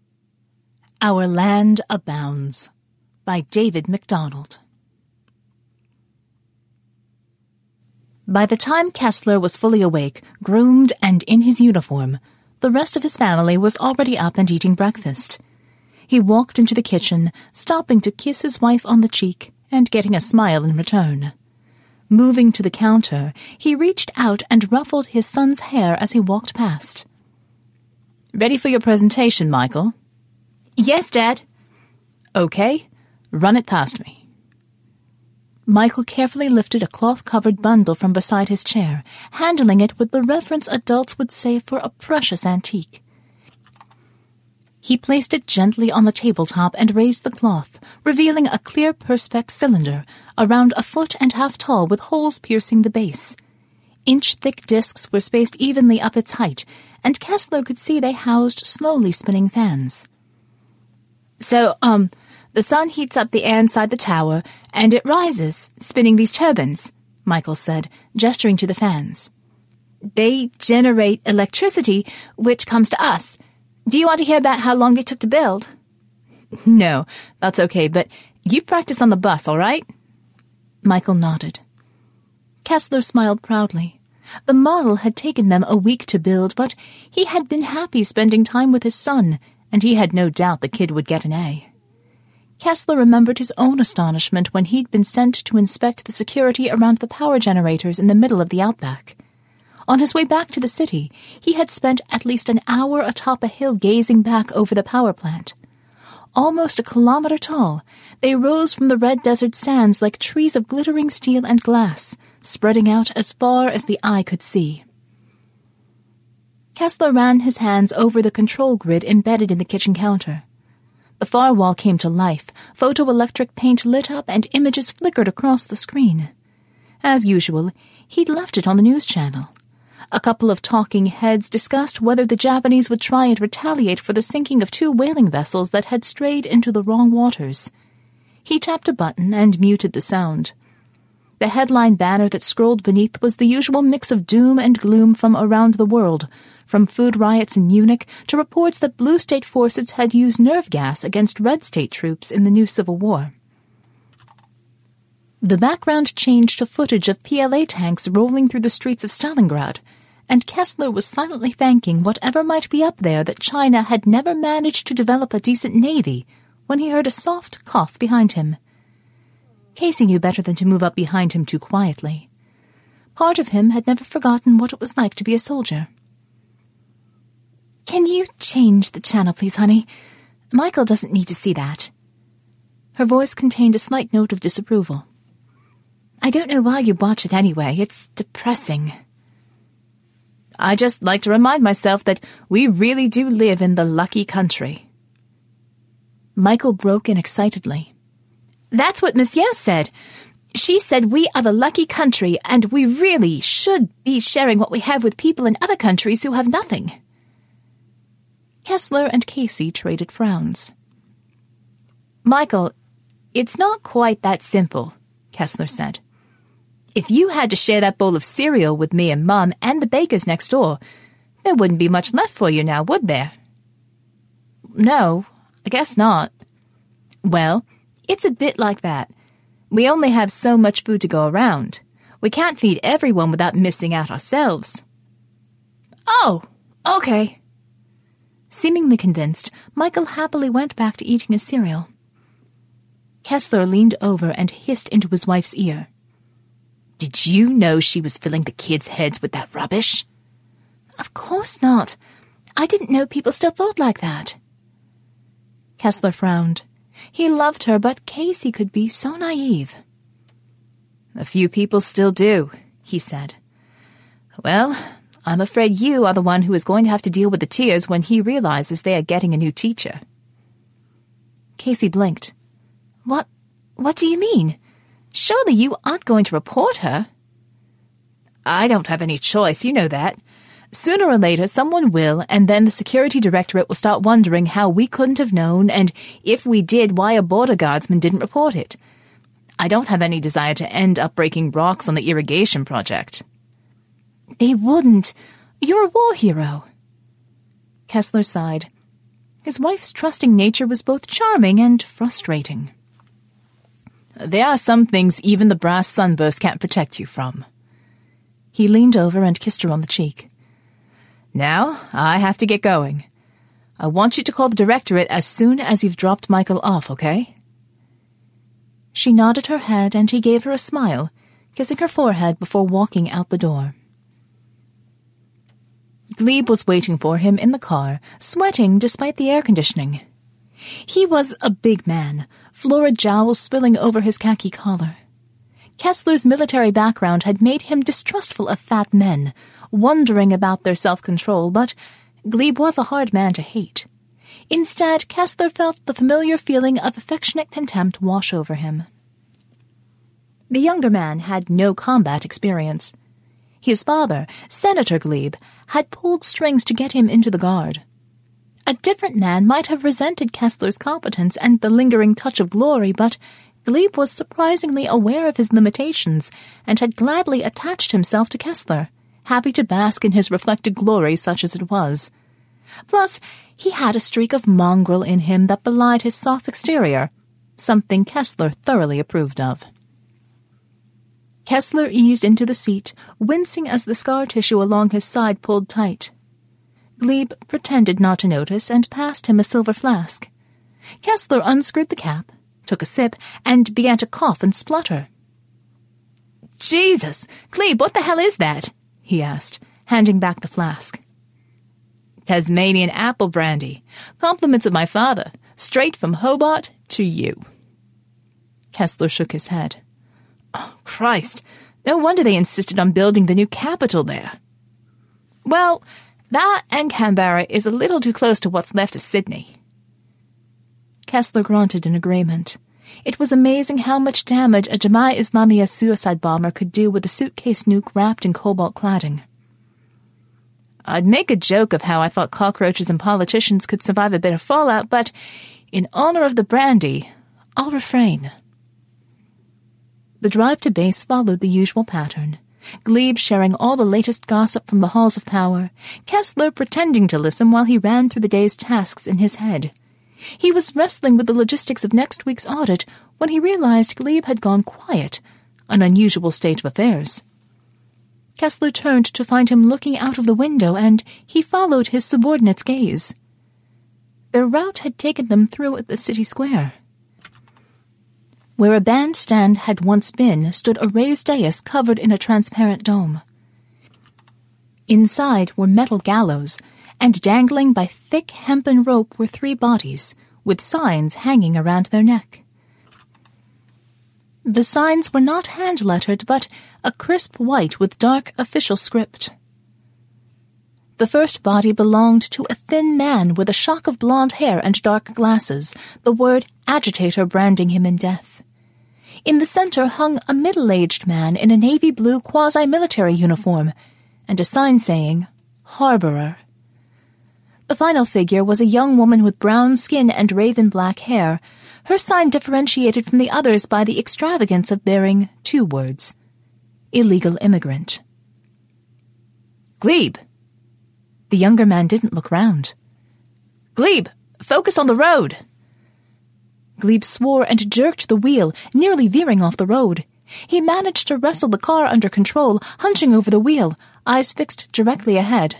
Our Land Abounds by David MacDonald. By the time Kessler was fully awake, groomed, and in his uniform, the rest of his family was already up and eating breakfast. He walked into the kitchen, stopping to kiss his wife on the cheek and getting a smile in return. Moving to the counter, he reached out and ruffled his son's hair as he walked past. "Ready for your presentation, Michael?" "Yes, Dad." "Okay, run it past me." Michael carefully lifted a cloth-covered bundle from beside his chair, handling it with the reverence adults would save for a precious antique. He placed it gently on the tabletop and raised the cloth, revealing a clear perspex cylinder, around a foot and half tall with holes piercing the base. Inch-thick discs were spaced evenly up its height, and Kessler could see they housed slowly spinning fans. "So, um, the sun heats up the air inside the tower, and it rises, spinning these turbines," Michael said, gesturing to the fans. "They generate electricity, which comes to us. Do you want to hear about how long it took to build?" "No, that's okay, but you practice on the bus, all right?" Michael nodded. Kessler smiled proudly. The model had taken them a week to build, but he had been happy spending time with his son, and he had no doubt the kid would get an A. Kessler remembered his own astonishment when he'd been sent to inspect the security around the power generators in the middle of the outback. On his way back to the city, he had spent at least an hour atop a hill gazing back over the power plant. Almost a kilometer tall, they rose from the red desert sands like trees of glittering steel and glass, spreading out as far as the eye could see. Kessler ran his hands over the control grid embedded in the kitchen counter. The far wall came to life, photoelectric paint lit up and images flickered across the screen. As usual, he'd left it on the news channel. A couple of talking heads discussed whether the Japanese would try and retaliate for the sinking of two whaling vessels that had strayed into the wrong waters. He tapped a button and muted the sound. The headline banner that scrolled beneath was the usual mix of doom and gloom from around the world, from food riots in Munich to reports that blue state forces had used nerve gas against red state troops in the new civil war. The background changed to footage of P L A tanks rolling through the streets of Stalingrad, and Kessler was silently thanking whatever might be up there that China had never managed to develop a decent navy when he heard a soft cough behind him. Casey knew better than to move up behind him too quietly. Part of him had never forgotten what it was like to be a soldier. "Can you change the channel, please, honey? Michael doesn't need to see that." Her voice contained a slight note of disapproval. "I don't know why you watch it anyway. It's depressing." "I just like to remind myself that we really do live in the lucky country." Michael broke in excitedly. "That's what Miss Yeo said. She said we are the lucky country, and we really should be sharing what we have with people in other countries who have nothing." Kessler and Casey traded frowns. "Michael, it's not quite that simple," Kessler said. "If you had to share that bowl of cereal with me and Mom and the bakers next door, there wouldn't be much left for you now, would there?" "No, I guess not." "Well, it's a bit like that. We only have so much food to go around. We can't feed everyone without missing out ourselves." "Oh, okay." Seemingly convinced, Michael happily went back to eating his cereal. Kessler leaned over and hissed into his wife's ear. "Did you know she was filling the kids' heads with that rubbish?" "Of course not. I didn't know people still thought like that." Kessler frowned. He loved her, but Casey could be so naive. "A few people still do," he said. "Well, I'm afraid you are the one who is going to have to deal with the tears when he realizes they are getting a new teacher." Casey blinked. What, what do you mean? Surely you aren't going to report her?" "I don't have any choice, you know that. Sooner or later someone will, and then the security directorate will start wondering how we couldn't have known, and if we did, why a border guardsman didn't report it. I don't have any desire to end up breaking rocks on the irrigation project." "They wouldn't. You're a war hero." Kessler sighed. His wife's trusting nature was both charming and frustrating. "There are some things even the brass sunburst can't protect you from." He leaned over and kissed her on the cheek. "Now, I have to get going. I want you to call the directorate as soon as you've dropped Michael off, okay?" She nodded her head and he gave her a smile, kissing her forehead before walking out the door. Glebe was waiting for him in the car, sweating despite the air conditioning. He was a big man, florid jowls spilling over his khaki collar. Kessler's military background had made him distrustful of fat men, wondering about their self-control, but Glebe was a hard man to hate. Instead, Kessler felt the familiar feeling of affectionate contempt wash over him. The younger man had no combat experience. His father, Senator Glebe, had pulled strings to get him into the Guard. A different man might have resented Kessler's competence and the lingering touch of glory, but Glebe was surprisingly aware of his limitations and had gladly attached himself to Kessler, happy to bask in his reflected glory such as it was. Plus, he had a streak of mongrel in him that belied his soft exterior, something Kessler thoroughly approved of. Kessler eased into the seat, wincing as the scar tissue along his side pulled tight. Glebe pretended not to notice and passed him a silver flask. Kessler unscrewed the cap, took a sip, and began to cough and splutter. "Jesus! Glebe, what the hell is that?" he asked, handing back the flask. "Tasmanian apple brandy. Compliments of my father, straight from Hobart to you." Kessler shook his head. "Oh, Christ! No wonder they insisted on building the new capital there." "Well, that and Canberra is a little too close to what's left of Sydney." Kessler grunted in agreement. It was amazing how much damage a Jemaah Islamiyah suicide bomber could do with a suitcase nuke wrapped in cobalt cladding. "I'd make a joke of how I thought cockroaches and politicians could survive a bit of fallout, but in honor of the brandy, I'll refrain." The drive to base followed the usual pattern. Glebe sharing all the latest gossip from the halls of power, Kessler pretending to listen while he ran through the day's tasks in his head. He was wrestling with the logistics of next week's audit when he realized Glebe had gone quiet, an unusual state of affairs. Kessler turned to find him looking out of the window, and he followed his subordinate's gaze. Their route had taken them through the city square. Where a bandstand had once been stood a raised dais covered in a transparent dome. Inside were metal gallows, and dangling by thick hempen rope were three bodies, with signs hanging around their neck. The signs were not hand-lettered, but a crisp white with dark official script. The first body belonged to a thin man with a shock of blonde hair and dark glasses, the word agitator branding him in death. In the center hung a middle-aged man in a navy blue quasi-military uniform, and a sign saying, Harborer. The final figure was a young woman with brown skin and raven-black hair. Her sign differentiated from the others by the extravagance of bearing two words. Illegal immigrant. Glebe! The younger man didn't look round. Glebe, focus on the road! Glebe swore and jerked the wheel, nearly veering off the road. He managed to wrestle the car under control, hunching over the wheel, eyes fixed directly ahead.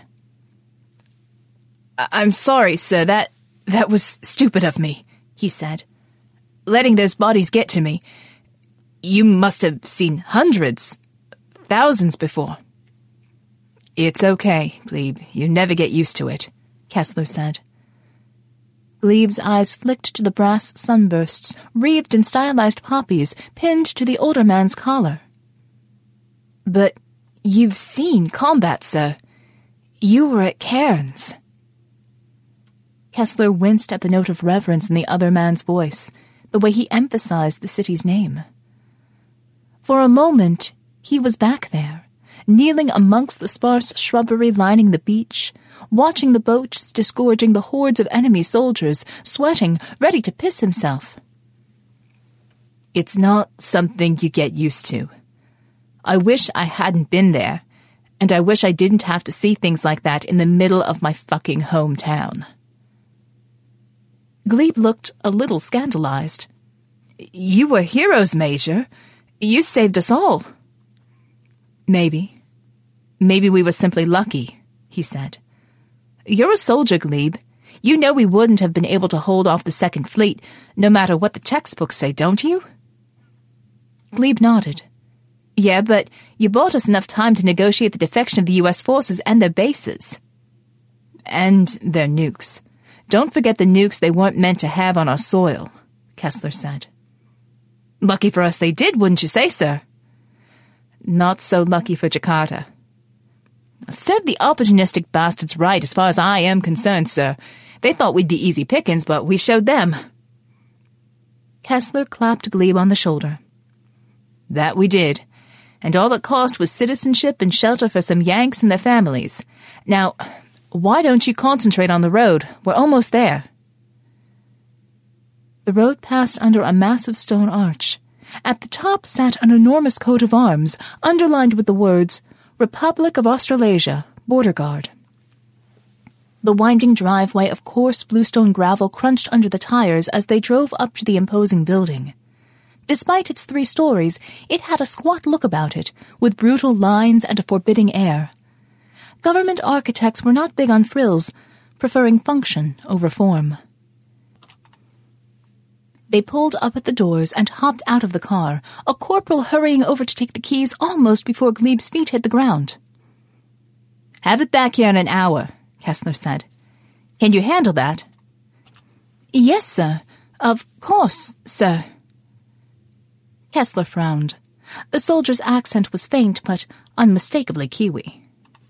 I- I'm sorry, sir. That, that was stupid of me, he said. Letting those bodies get to me. You must have seen hundreds, thousands before. It's okay, Glebe. You never get used to it, Kessler said. Glebe's eyes flicked to the brass sunbursts, wreathed in stylized poppies, pinned to the older man's collar. But you've seen combat, sir. You were at Cairns. Kessler winced at the note of reverence in the other man's voice, the way he emphasized the city's name. For a moment, he was back there, kneeling amongst the sparse shrubbery lining the beach, watching the boats disgorging the hordes of enemy soldiers, sweating, ready to piss himself. It's not something you get used to. I wish I hadn't been there, and I wish I didn't have to see things like that in the middle of my fucking hometown. Glebe looked a little scandalized. You were heroes, Major. You saved us all. Maybe. Maybe we were simply lucky, he said. You're a soldier, Glebe. You know we wouldn't have been able to hold off the Second Fleet, no matter what the textbooks say, don't you? Glebe nodded. Yeah, but you bought us enough time to negotiate the defection of the U S forces and their bases. And their nukes. Don't forget the nukes they weren't meant to have on our soil, Kessler said. Lucky for us they did, wouldn't you say, sir? Not so lucky for Jakarta. Serve the opportunistic bastards right as far as I am concerned, sir. They thought we'd be easy pickings, but we showed them. Kessler clapped Glebe on the shoulder. That we did, and all it cost was citizenship and shelter for some Yanks and their families. Now, why don't you concentrate on the road? We're almost there. The road passed under a massive stone arch. At the top sat an enormous coat of arms, underlined with the words, Republic of Australasia, Border Guard. The winding driveway of coarse bluestone gravel crunched under the tires as they drove up to the imposing building. Despite its three stories, it had a squat look about it, with brutal lines and a forbidding air. Government architects were not big on frills, preferring function over form. They pulled up at the doors and hopped out of the car, a corporal hurrying over to take the keys almost before Glebe's feet hit the ground. Have it back here in an hour, Kessler said. Can you handle that? Yes, sir. Of course, sir. Kessler frowned. The soldier's accent was faint, but unmistakably Kiwi.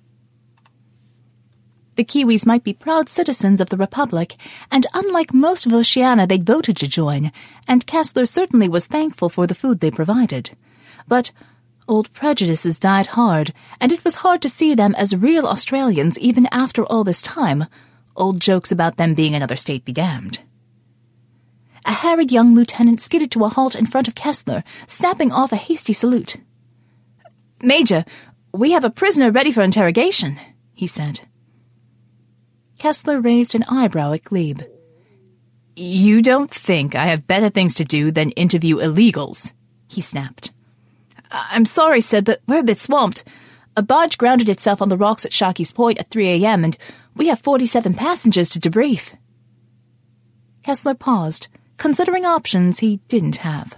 The Kiwis might be proud citizens of the Republic, and unlike most of Oceania, they'd voted to join, and Kessler certainly was thankful for the food they provided. But old prejudices died hard, and it was hard to see them as real Australians even after all this time. Old jokes about them being another state be damned. A harried young lieutenant skidded to a halt in front of Kessler, snapping off a hasty salute. "Major, we have a prisoner ready for interrogation," he said. Kessler raised an eyebrow at Glebe. "You don't think I have better things to do than interview illegals?" he snapped. "I'm sorry, sir, but we're a bit swamped. A barge grounded itself on the rocks at Sharky's Point at three a.m., and we have forty-seven passengers to debrief." Kessler paused, considering options he didn't have.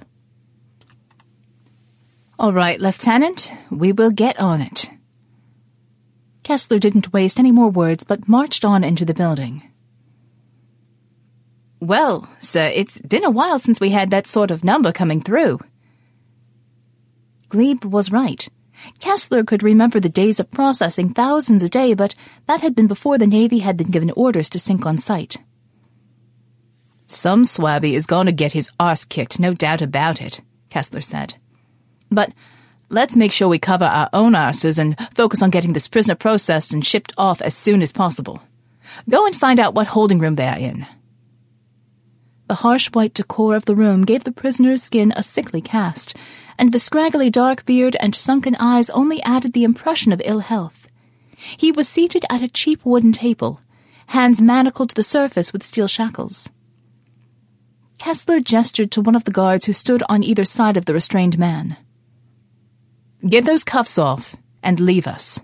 "All right, Lieutenant, we will get on it." Kessler didn't waste any more words, but marched on into the building. "Well, sir, it's been a while since we had that sort of number coming through." Glebe was right. Kessler could remember the days of processing thousands a day, but that had been before the Navy had been given orders to sink on sight. "Some swabby is going to get his arse kicked, no doubt about it," Kessler said. "But let's make sure we cover our own arses and focus on getting this prisoner processed and shipped off as soon as possible. Go and find out what holding room they are in." The harsh white decor of the room gave the prisoner's skin a sickly cast, and the scraggly dark beard and sunken eyes only added the impression of ill health. He was seated at a cheap wooden table, hands manacled to the surface with steel shackles. Kessler gestured to one of the guards who stood on either side of the restrained man. "Get those cuffs off and leave us."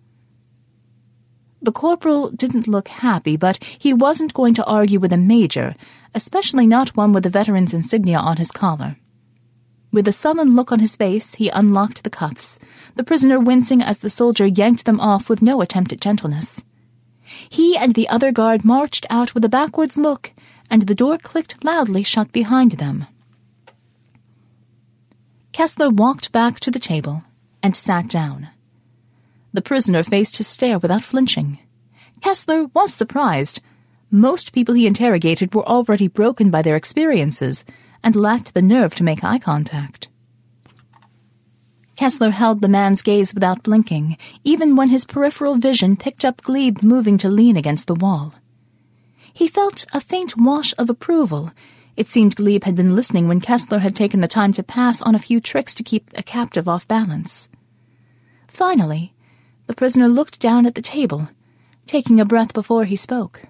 The corporal didn't look happy, but he wasn't going to argue with a major, especially not one with the veteran's insignia on his collar. With a sullen look on his face, he unlocked the cuffs, the prisoner wincing as the soldier yanked them off with no attempt at gentleness. He and the other guard marched out with a backwards look, and the door clicked loudly shut behind them. Kessler walked back to the table and sat down. The prisoner faced his stare without flinching. Kessler was surprised. Most people he interrogated were already broken by their experiences and lacked the nerve to make eye contact. Kessler held the man's gaze without blinking, even when his peripheral vision picked up Glebe moving to lean against the wall. He felt a faint wash of approval. It seemed Glebe had been listening when Kessler had taken the time to pass on a few tricks to keep a captive off balance. Finally, the prisoner looked down at the table, taking a breath before he spoke.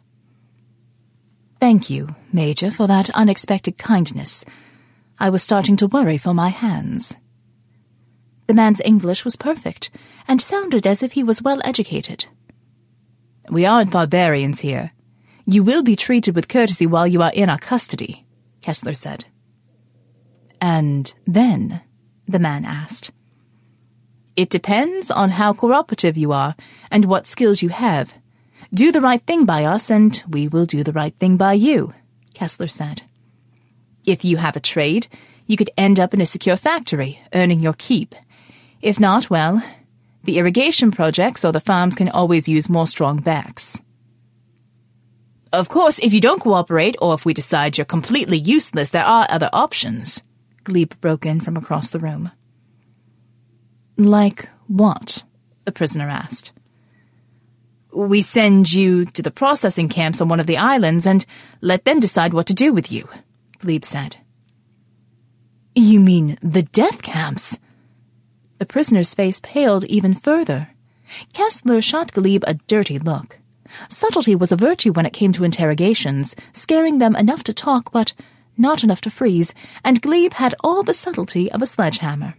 "Thank you, Major, for that unexpected kindness. I was starting to worry for my hands." The man's English was perfect, and sounded as if he was well educated. "We aren't barbarians here. You will be treated with courtesy while you are in our custody," Kessler said. "And then?" the man asked. "It depends on how cooperative you are and what skills you have. Do the right thing by us, and we will do the right thing by you," Kessler said. "If you have a trade, you could end up in a secure factory, earning your keep. If not, well, the irrigation projects or the farms can always use more strong backs. Of course, if you don't cooperate, or if we decide you're completely useless, there are other options," Glebe broke in from across the room. "Like what?" the prisoner asked. "We send you to the processing camps on one of the islands and let them decide what to do with you," Glebe said. "You mean the death camps?" The prisoner's face paled even further. Kessler shot Glebe a dirty look. Subtlety was a virtue when it came to interrogations, scaring them enough to talk but not enough to freeze, and Glebe had all the subtlety of a sledgehammer.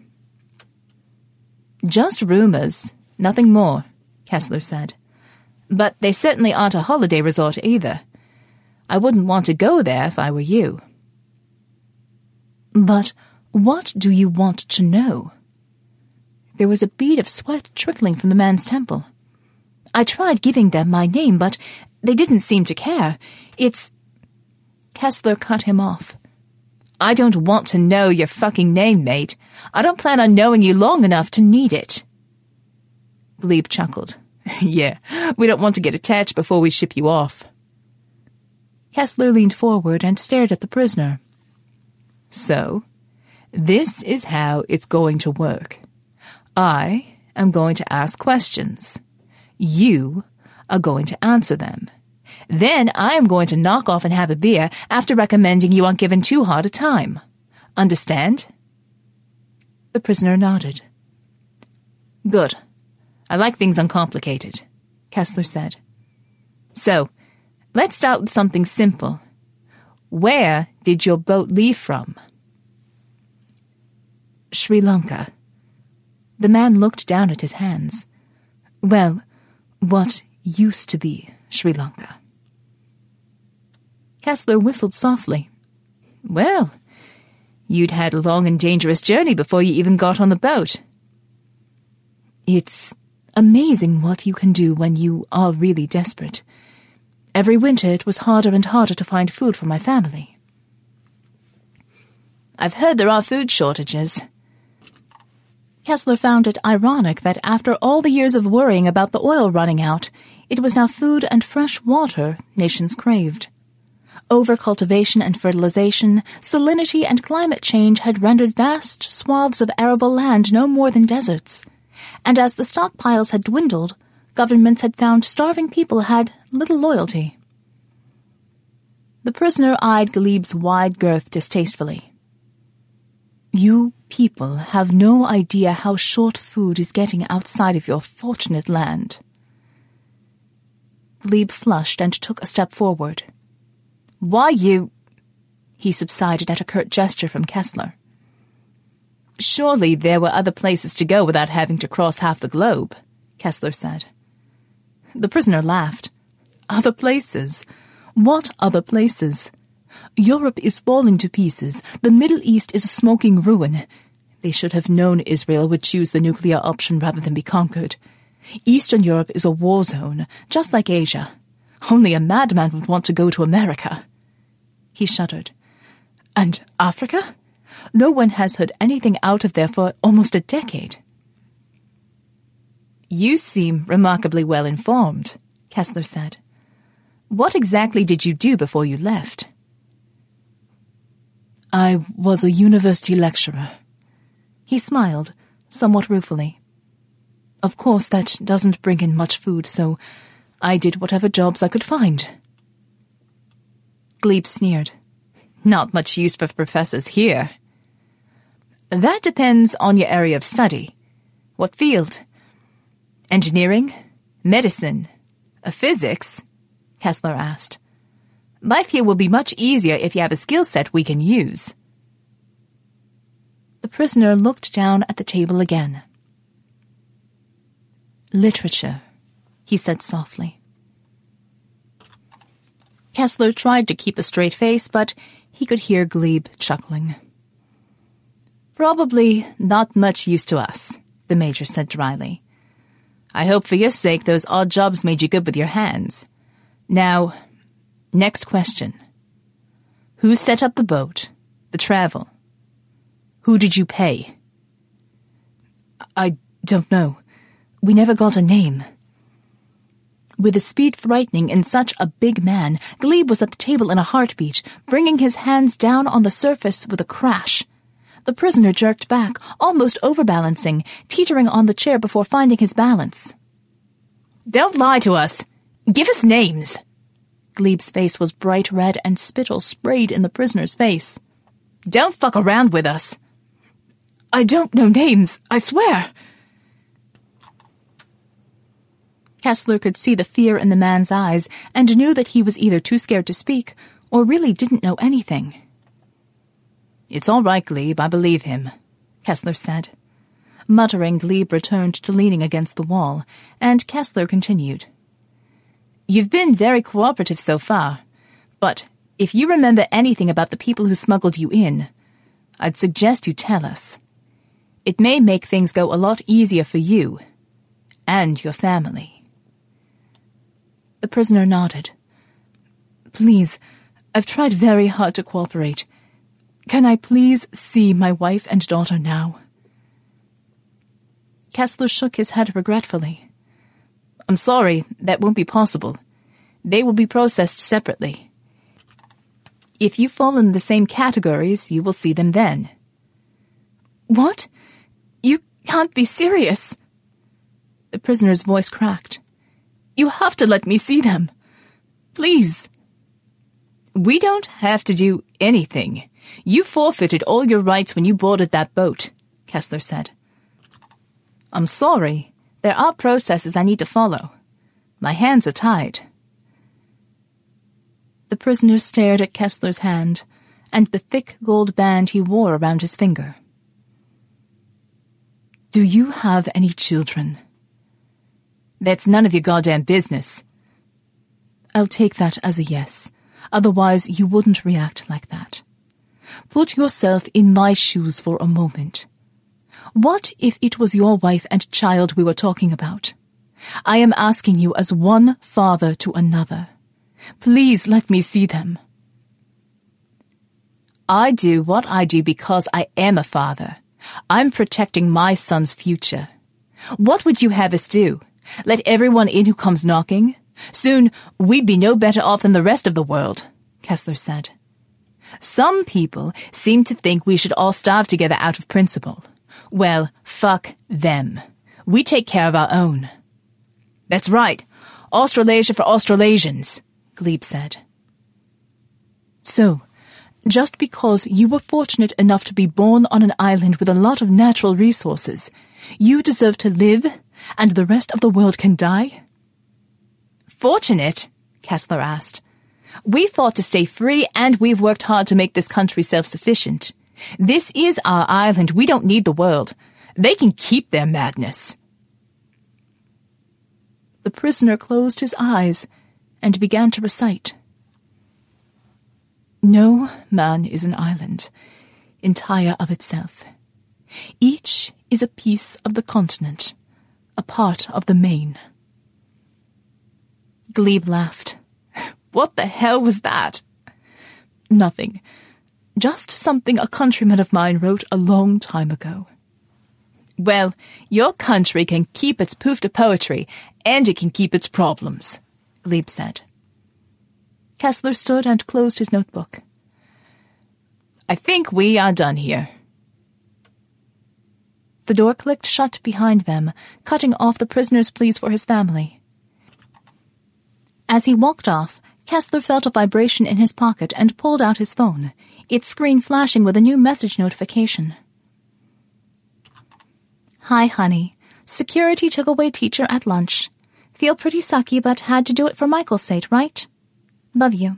"Just rumors, nothing more," Kessler said. "But they certainly aren't a holiday resort either. I wouldn't want to go there if I were you." "But what do you want to know?" There was a bead of sweat trickling from the man's temple. "I tried giving them my name, but they didn't seem to care. It's—" Kessler cut him off. "I don't want to know your fucking name, mate. I don't plan on knowing you long enough to need it." Glebe chuckled. "Yeah, we don't want to get attached before we ship you off." Kessler leaned forward and stared at the prisoner. "So, this is how it's going to work. I am going to ask questions. You are going to answer them. Then I am going to knock off and have a beer after recommending you aren't given too hard a time. Understand?" The prisoner nodded. "Good. I like things uncomplicated," Kessler said. "So, let's start with something simple. Where did your boat leave from?" "Sri Lanka." The man looked down at his hands. "Well, what used to be Sri Lanka." Kessler whistled softly. "Well, you'd had a long and dangerous journey before you even got on the boat." "It's amazing what you can do when you are really desperate. Every winter it was harder and harder to find food for my family." "I've heard there are food shortages." Kessler found it ironic that after all the years of worrying about the oil running out, it was now food and fresh water nations craved. Overcultivation and fertilization, salinity and climate change had rendered vast swaths of arable land no more than deserts. And as the stockpiles had dwindled, governments had found starving people had little loyalty. The prisoner eyed Gleb's wide girth distastefully. "You people have no idea how short food is getting outside of your fortunate land." Gleb flushed and took a step forward. "Why you—" He subsided at a curt gesture from Kessler. "Surely there were other places to go without having to cross half the globe," Kessler said. The prisoner laughed. "Other places? What other places? Europe is falling to pieces. The Middle East is a smoking ruin. They should have known Israel would choose the nuclear option rather than be conquered. Eastern Europe is a war zone, just like Asia. Only a madman would want to go to America." He shuddered. "And Africa? No one has heard anything out of there for almost a decade." "You seem remarkably well informed," Kessler said. "What exactly did you do before you left?" "I was a university lecturer." He smiled, somewhat ruefully. "Of course, that doesn't bring in much food, so I did whatever jobs I could find." Glebe sneered. "Not much use for professors here." "That depends on your area of study. What field?" "Engineering? Medicine? Uh, physics?" Kessler asked. "Life here will be much easier if you have a skill set we can use." The prisoner looked down at the table again. "Literature," he said softly. Kessler tried to keep a straight face, but he could hear Glebe chuckling. "Probably not much use to us," the major said dryly. "I hope for your sake those odd jobs made you good with your hands. Now, next question. Who set up the boat, the travel? Who did you pay?" "I don't know. We never got a name." With a speed frightening in such a big man, Glebe was at the table in a heartbeat, bringing his hands down on the surface with a crash. The prisoner jerked back, almost overbalancing, teetering on the chair before finding his balance. "Don't lie to us! Give us names!" Glebe's face was bright red and spittle sprayed in the prisoner's face. "Don't fuck around with us!" "I don't know names, I swear!" Kessler could see the fear in the man's eyes and knew that he was either too scared to speak or really didn't know anything. "It's all right, Glebe, I believe him," Kessler said. Muttering, Glebe returned to leaning against the wall, and Kessler continued. "You've been very cooperative so far, but if you remember anything about the people who smuggled you in, I'd suggest you tell us. It may make things go a lot easier for you and your family." The prisoner nodded. "Please, I've tried very hard to cooperate. Can I please see my wife and daughter now?" Kessler shook his head regretfully. "I'm sorry, that won't be possible. They will be processed separately. If you fall in the same categories, you will see them then." "What? You can't be serious." The prisoner's voice cracked. "You have to let me see them. Please. We don't have to do anything. You forfeited all your rights when you boarded that boat, Kessler said. I'm sorry. There are processes I need to follow. My hands are tied. The prisoner stared at Kessler's hand and the thick gold band he wore around his finger. Do you have any children? That's none of your goddamn business. I'll take that as a yes. Otherwise, you wouldn't react like that. Put yourself in my shoes for a moment. What if it was your wife and child we were talking about? I am asking you as one father to another. Please let me see them. I do what I do because I am a father. I'm protecting my son's future. What would you have us do? Let everyone in who comes knocking? Soon we'd be no better off than the rest of the world, Kessler said. Some people seem to think we should all starve together out of principle. Well, fuck them. We take care of our own. That's right. Australasia for Australasians, Glebe said. So, just because you were fortunate enough to be born on an island with a lot of natural resources, you deserve to live and the rest of the world can die? Fortunate? Kessler asked. We fought to stay free and we've worked hard to make this country self-sufficient. This is our island. We don't need the world. They can keep their madness. The prisoner closed his eyes and began to recite. No man is an island, entire of itself. Each is a piece of the continent, a part of the main. Glebe laughed. What the hell was that? Nothing. Just something a countryman of mine wrote a long time ago. Well, your country can keep its poof to poetry, and it can keep its problems, Glebe said. Kessler stood and closed his notebook. I think we are done here. The door clicked shut behind them, cutting off the prisoner's pleas for his family. As he walked off, Kessler felt a vibration in his pocket and pulled out his phone, its screen flashing with a new message notification. Hi, honey. Security took away teacher at lunch. Feel pretty sucky, but had to do it for Michael's sake, right? Love you.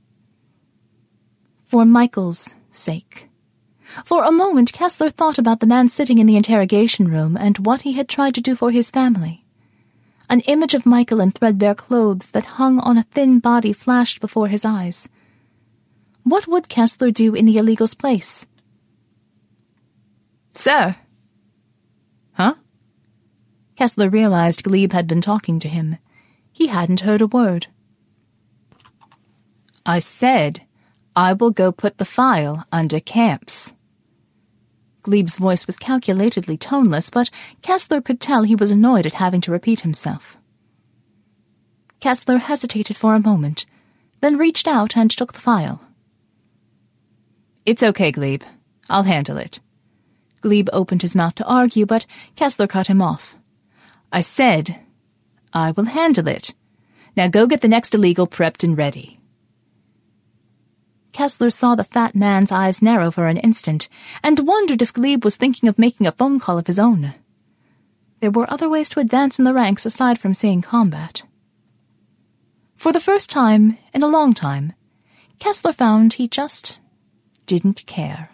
For Michael's sake. For a moment, Kessler thought about the man sitting in the interrogation room and what he had tried to do for his family. An image of Michael in threadbare clothes that hung on a thin body flashed before his eyes. What would Kessler do in the illegal's place? Sir? Huh? Kessler realized Glebe had been talking to him. He hadn't heard a word. I said, I will go put the file under camps. Glebe's voice was calculatedly toneless, but Kessler could tell he was annoyed at having to repeat himself. Kessler hesitated for a moment, then reached out and took the file. It's okay, Glebe. I'll handle it. Glebe opened his mouth to argue, but Kessler cut him off. I said, I will handle it. Now go get the next illegal prepped and ready. Kessler saw the fat man's eyes narrow for an instant, and wondered if Glebe was thinking of making a phone call of his own. There were other ways to advance in the ranks aside from seeing combat. For the first time in a long time, Kessler found he just didn't care.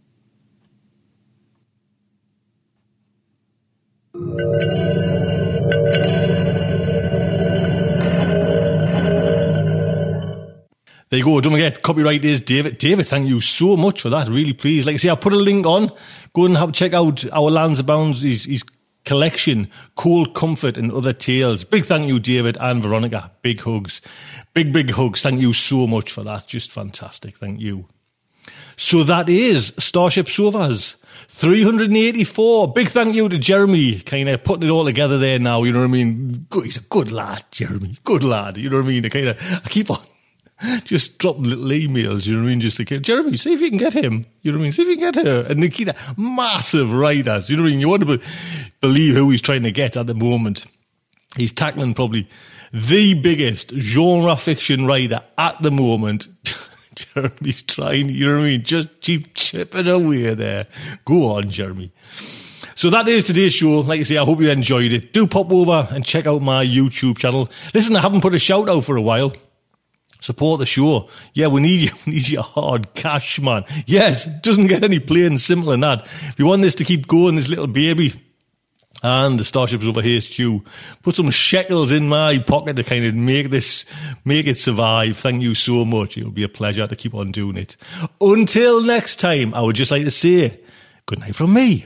There you go. Don't forget, copyright is David. David, thank you so much for that. Really pleased. Like I say, I'll put a link on. Go and have check out our Lands Abounds, his, his collection, Cold Comfort and Other Tales. Big thank you, David and Veronica. Big hugs. Big, big hugs. Thank you so much for that. Just fantastic. Thank you. So that is Starship Sofas. three hundred eighty-four. Big thank you to Jeremy, kind of putting it all together there now, you know what I mean? Good, he's a good lad, Jeremy. Good lad, you know what I mean? I kind of, I keep on just dropping little emails, you know what I mean? Just like, Jeremy, see if you can get him, you know what I mean? See if you can get her. And Nikita, massive writers, you know what I mean? You want to be, believe who he's trying to get at the moment. He's tackling probably the biggest genre fiction writer at the moment. Jeremy's trying, you know what I mean? Just keep chipping away there. Go on, Jeremy. So that is today's show. Like I say, I hope you enjoyed it. Do pop over and check out my YouTube channel. Listen, I haven't put a shout out for a while. Support the show. Yeah, we need you. We need your hard cash, man. Yes, it doesn't get any plain and simple than that. If you want this to keep going, this little baby, and the Starship Sofa H Q, put some shekels in my pocket to kind of make this, make it survive. Thank you so much. It'll be a pleasure to keep on doing it. Until next time, I would just like to say good night from me.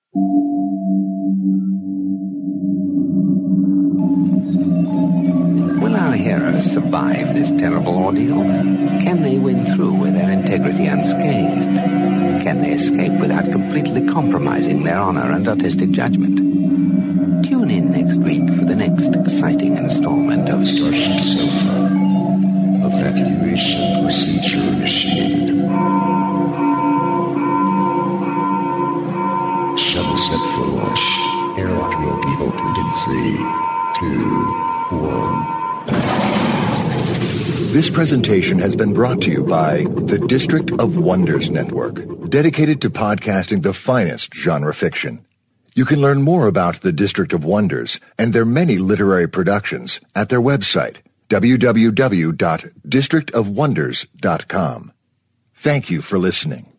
Will our heroes survive this terrible ordeal? Can they win through with their integrity unscathed? Can they escape without completely compromising their honor and artistic judgment? Tune in next week for the next exciting installment of Starship Sofa. Evacuation procedure initiated. Shuttle set for launch. Airlock will be opened in three, two, one. This presentation has been brought to you by the District of Wonders Network, dedicated to podcasting the finest genre fiction. You can learn more about the District of Wonders and their many literary productions at their website, w w w dot district of wonders dot com. Thank you for listening.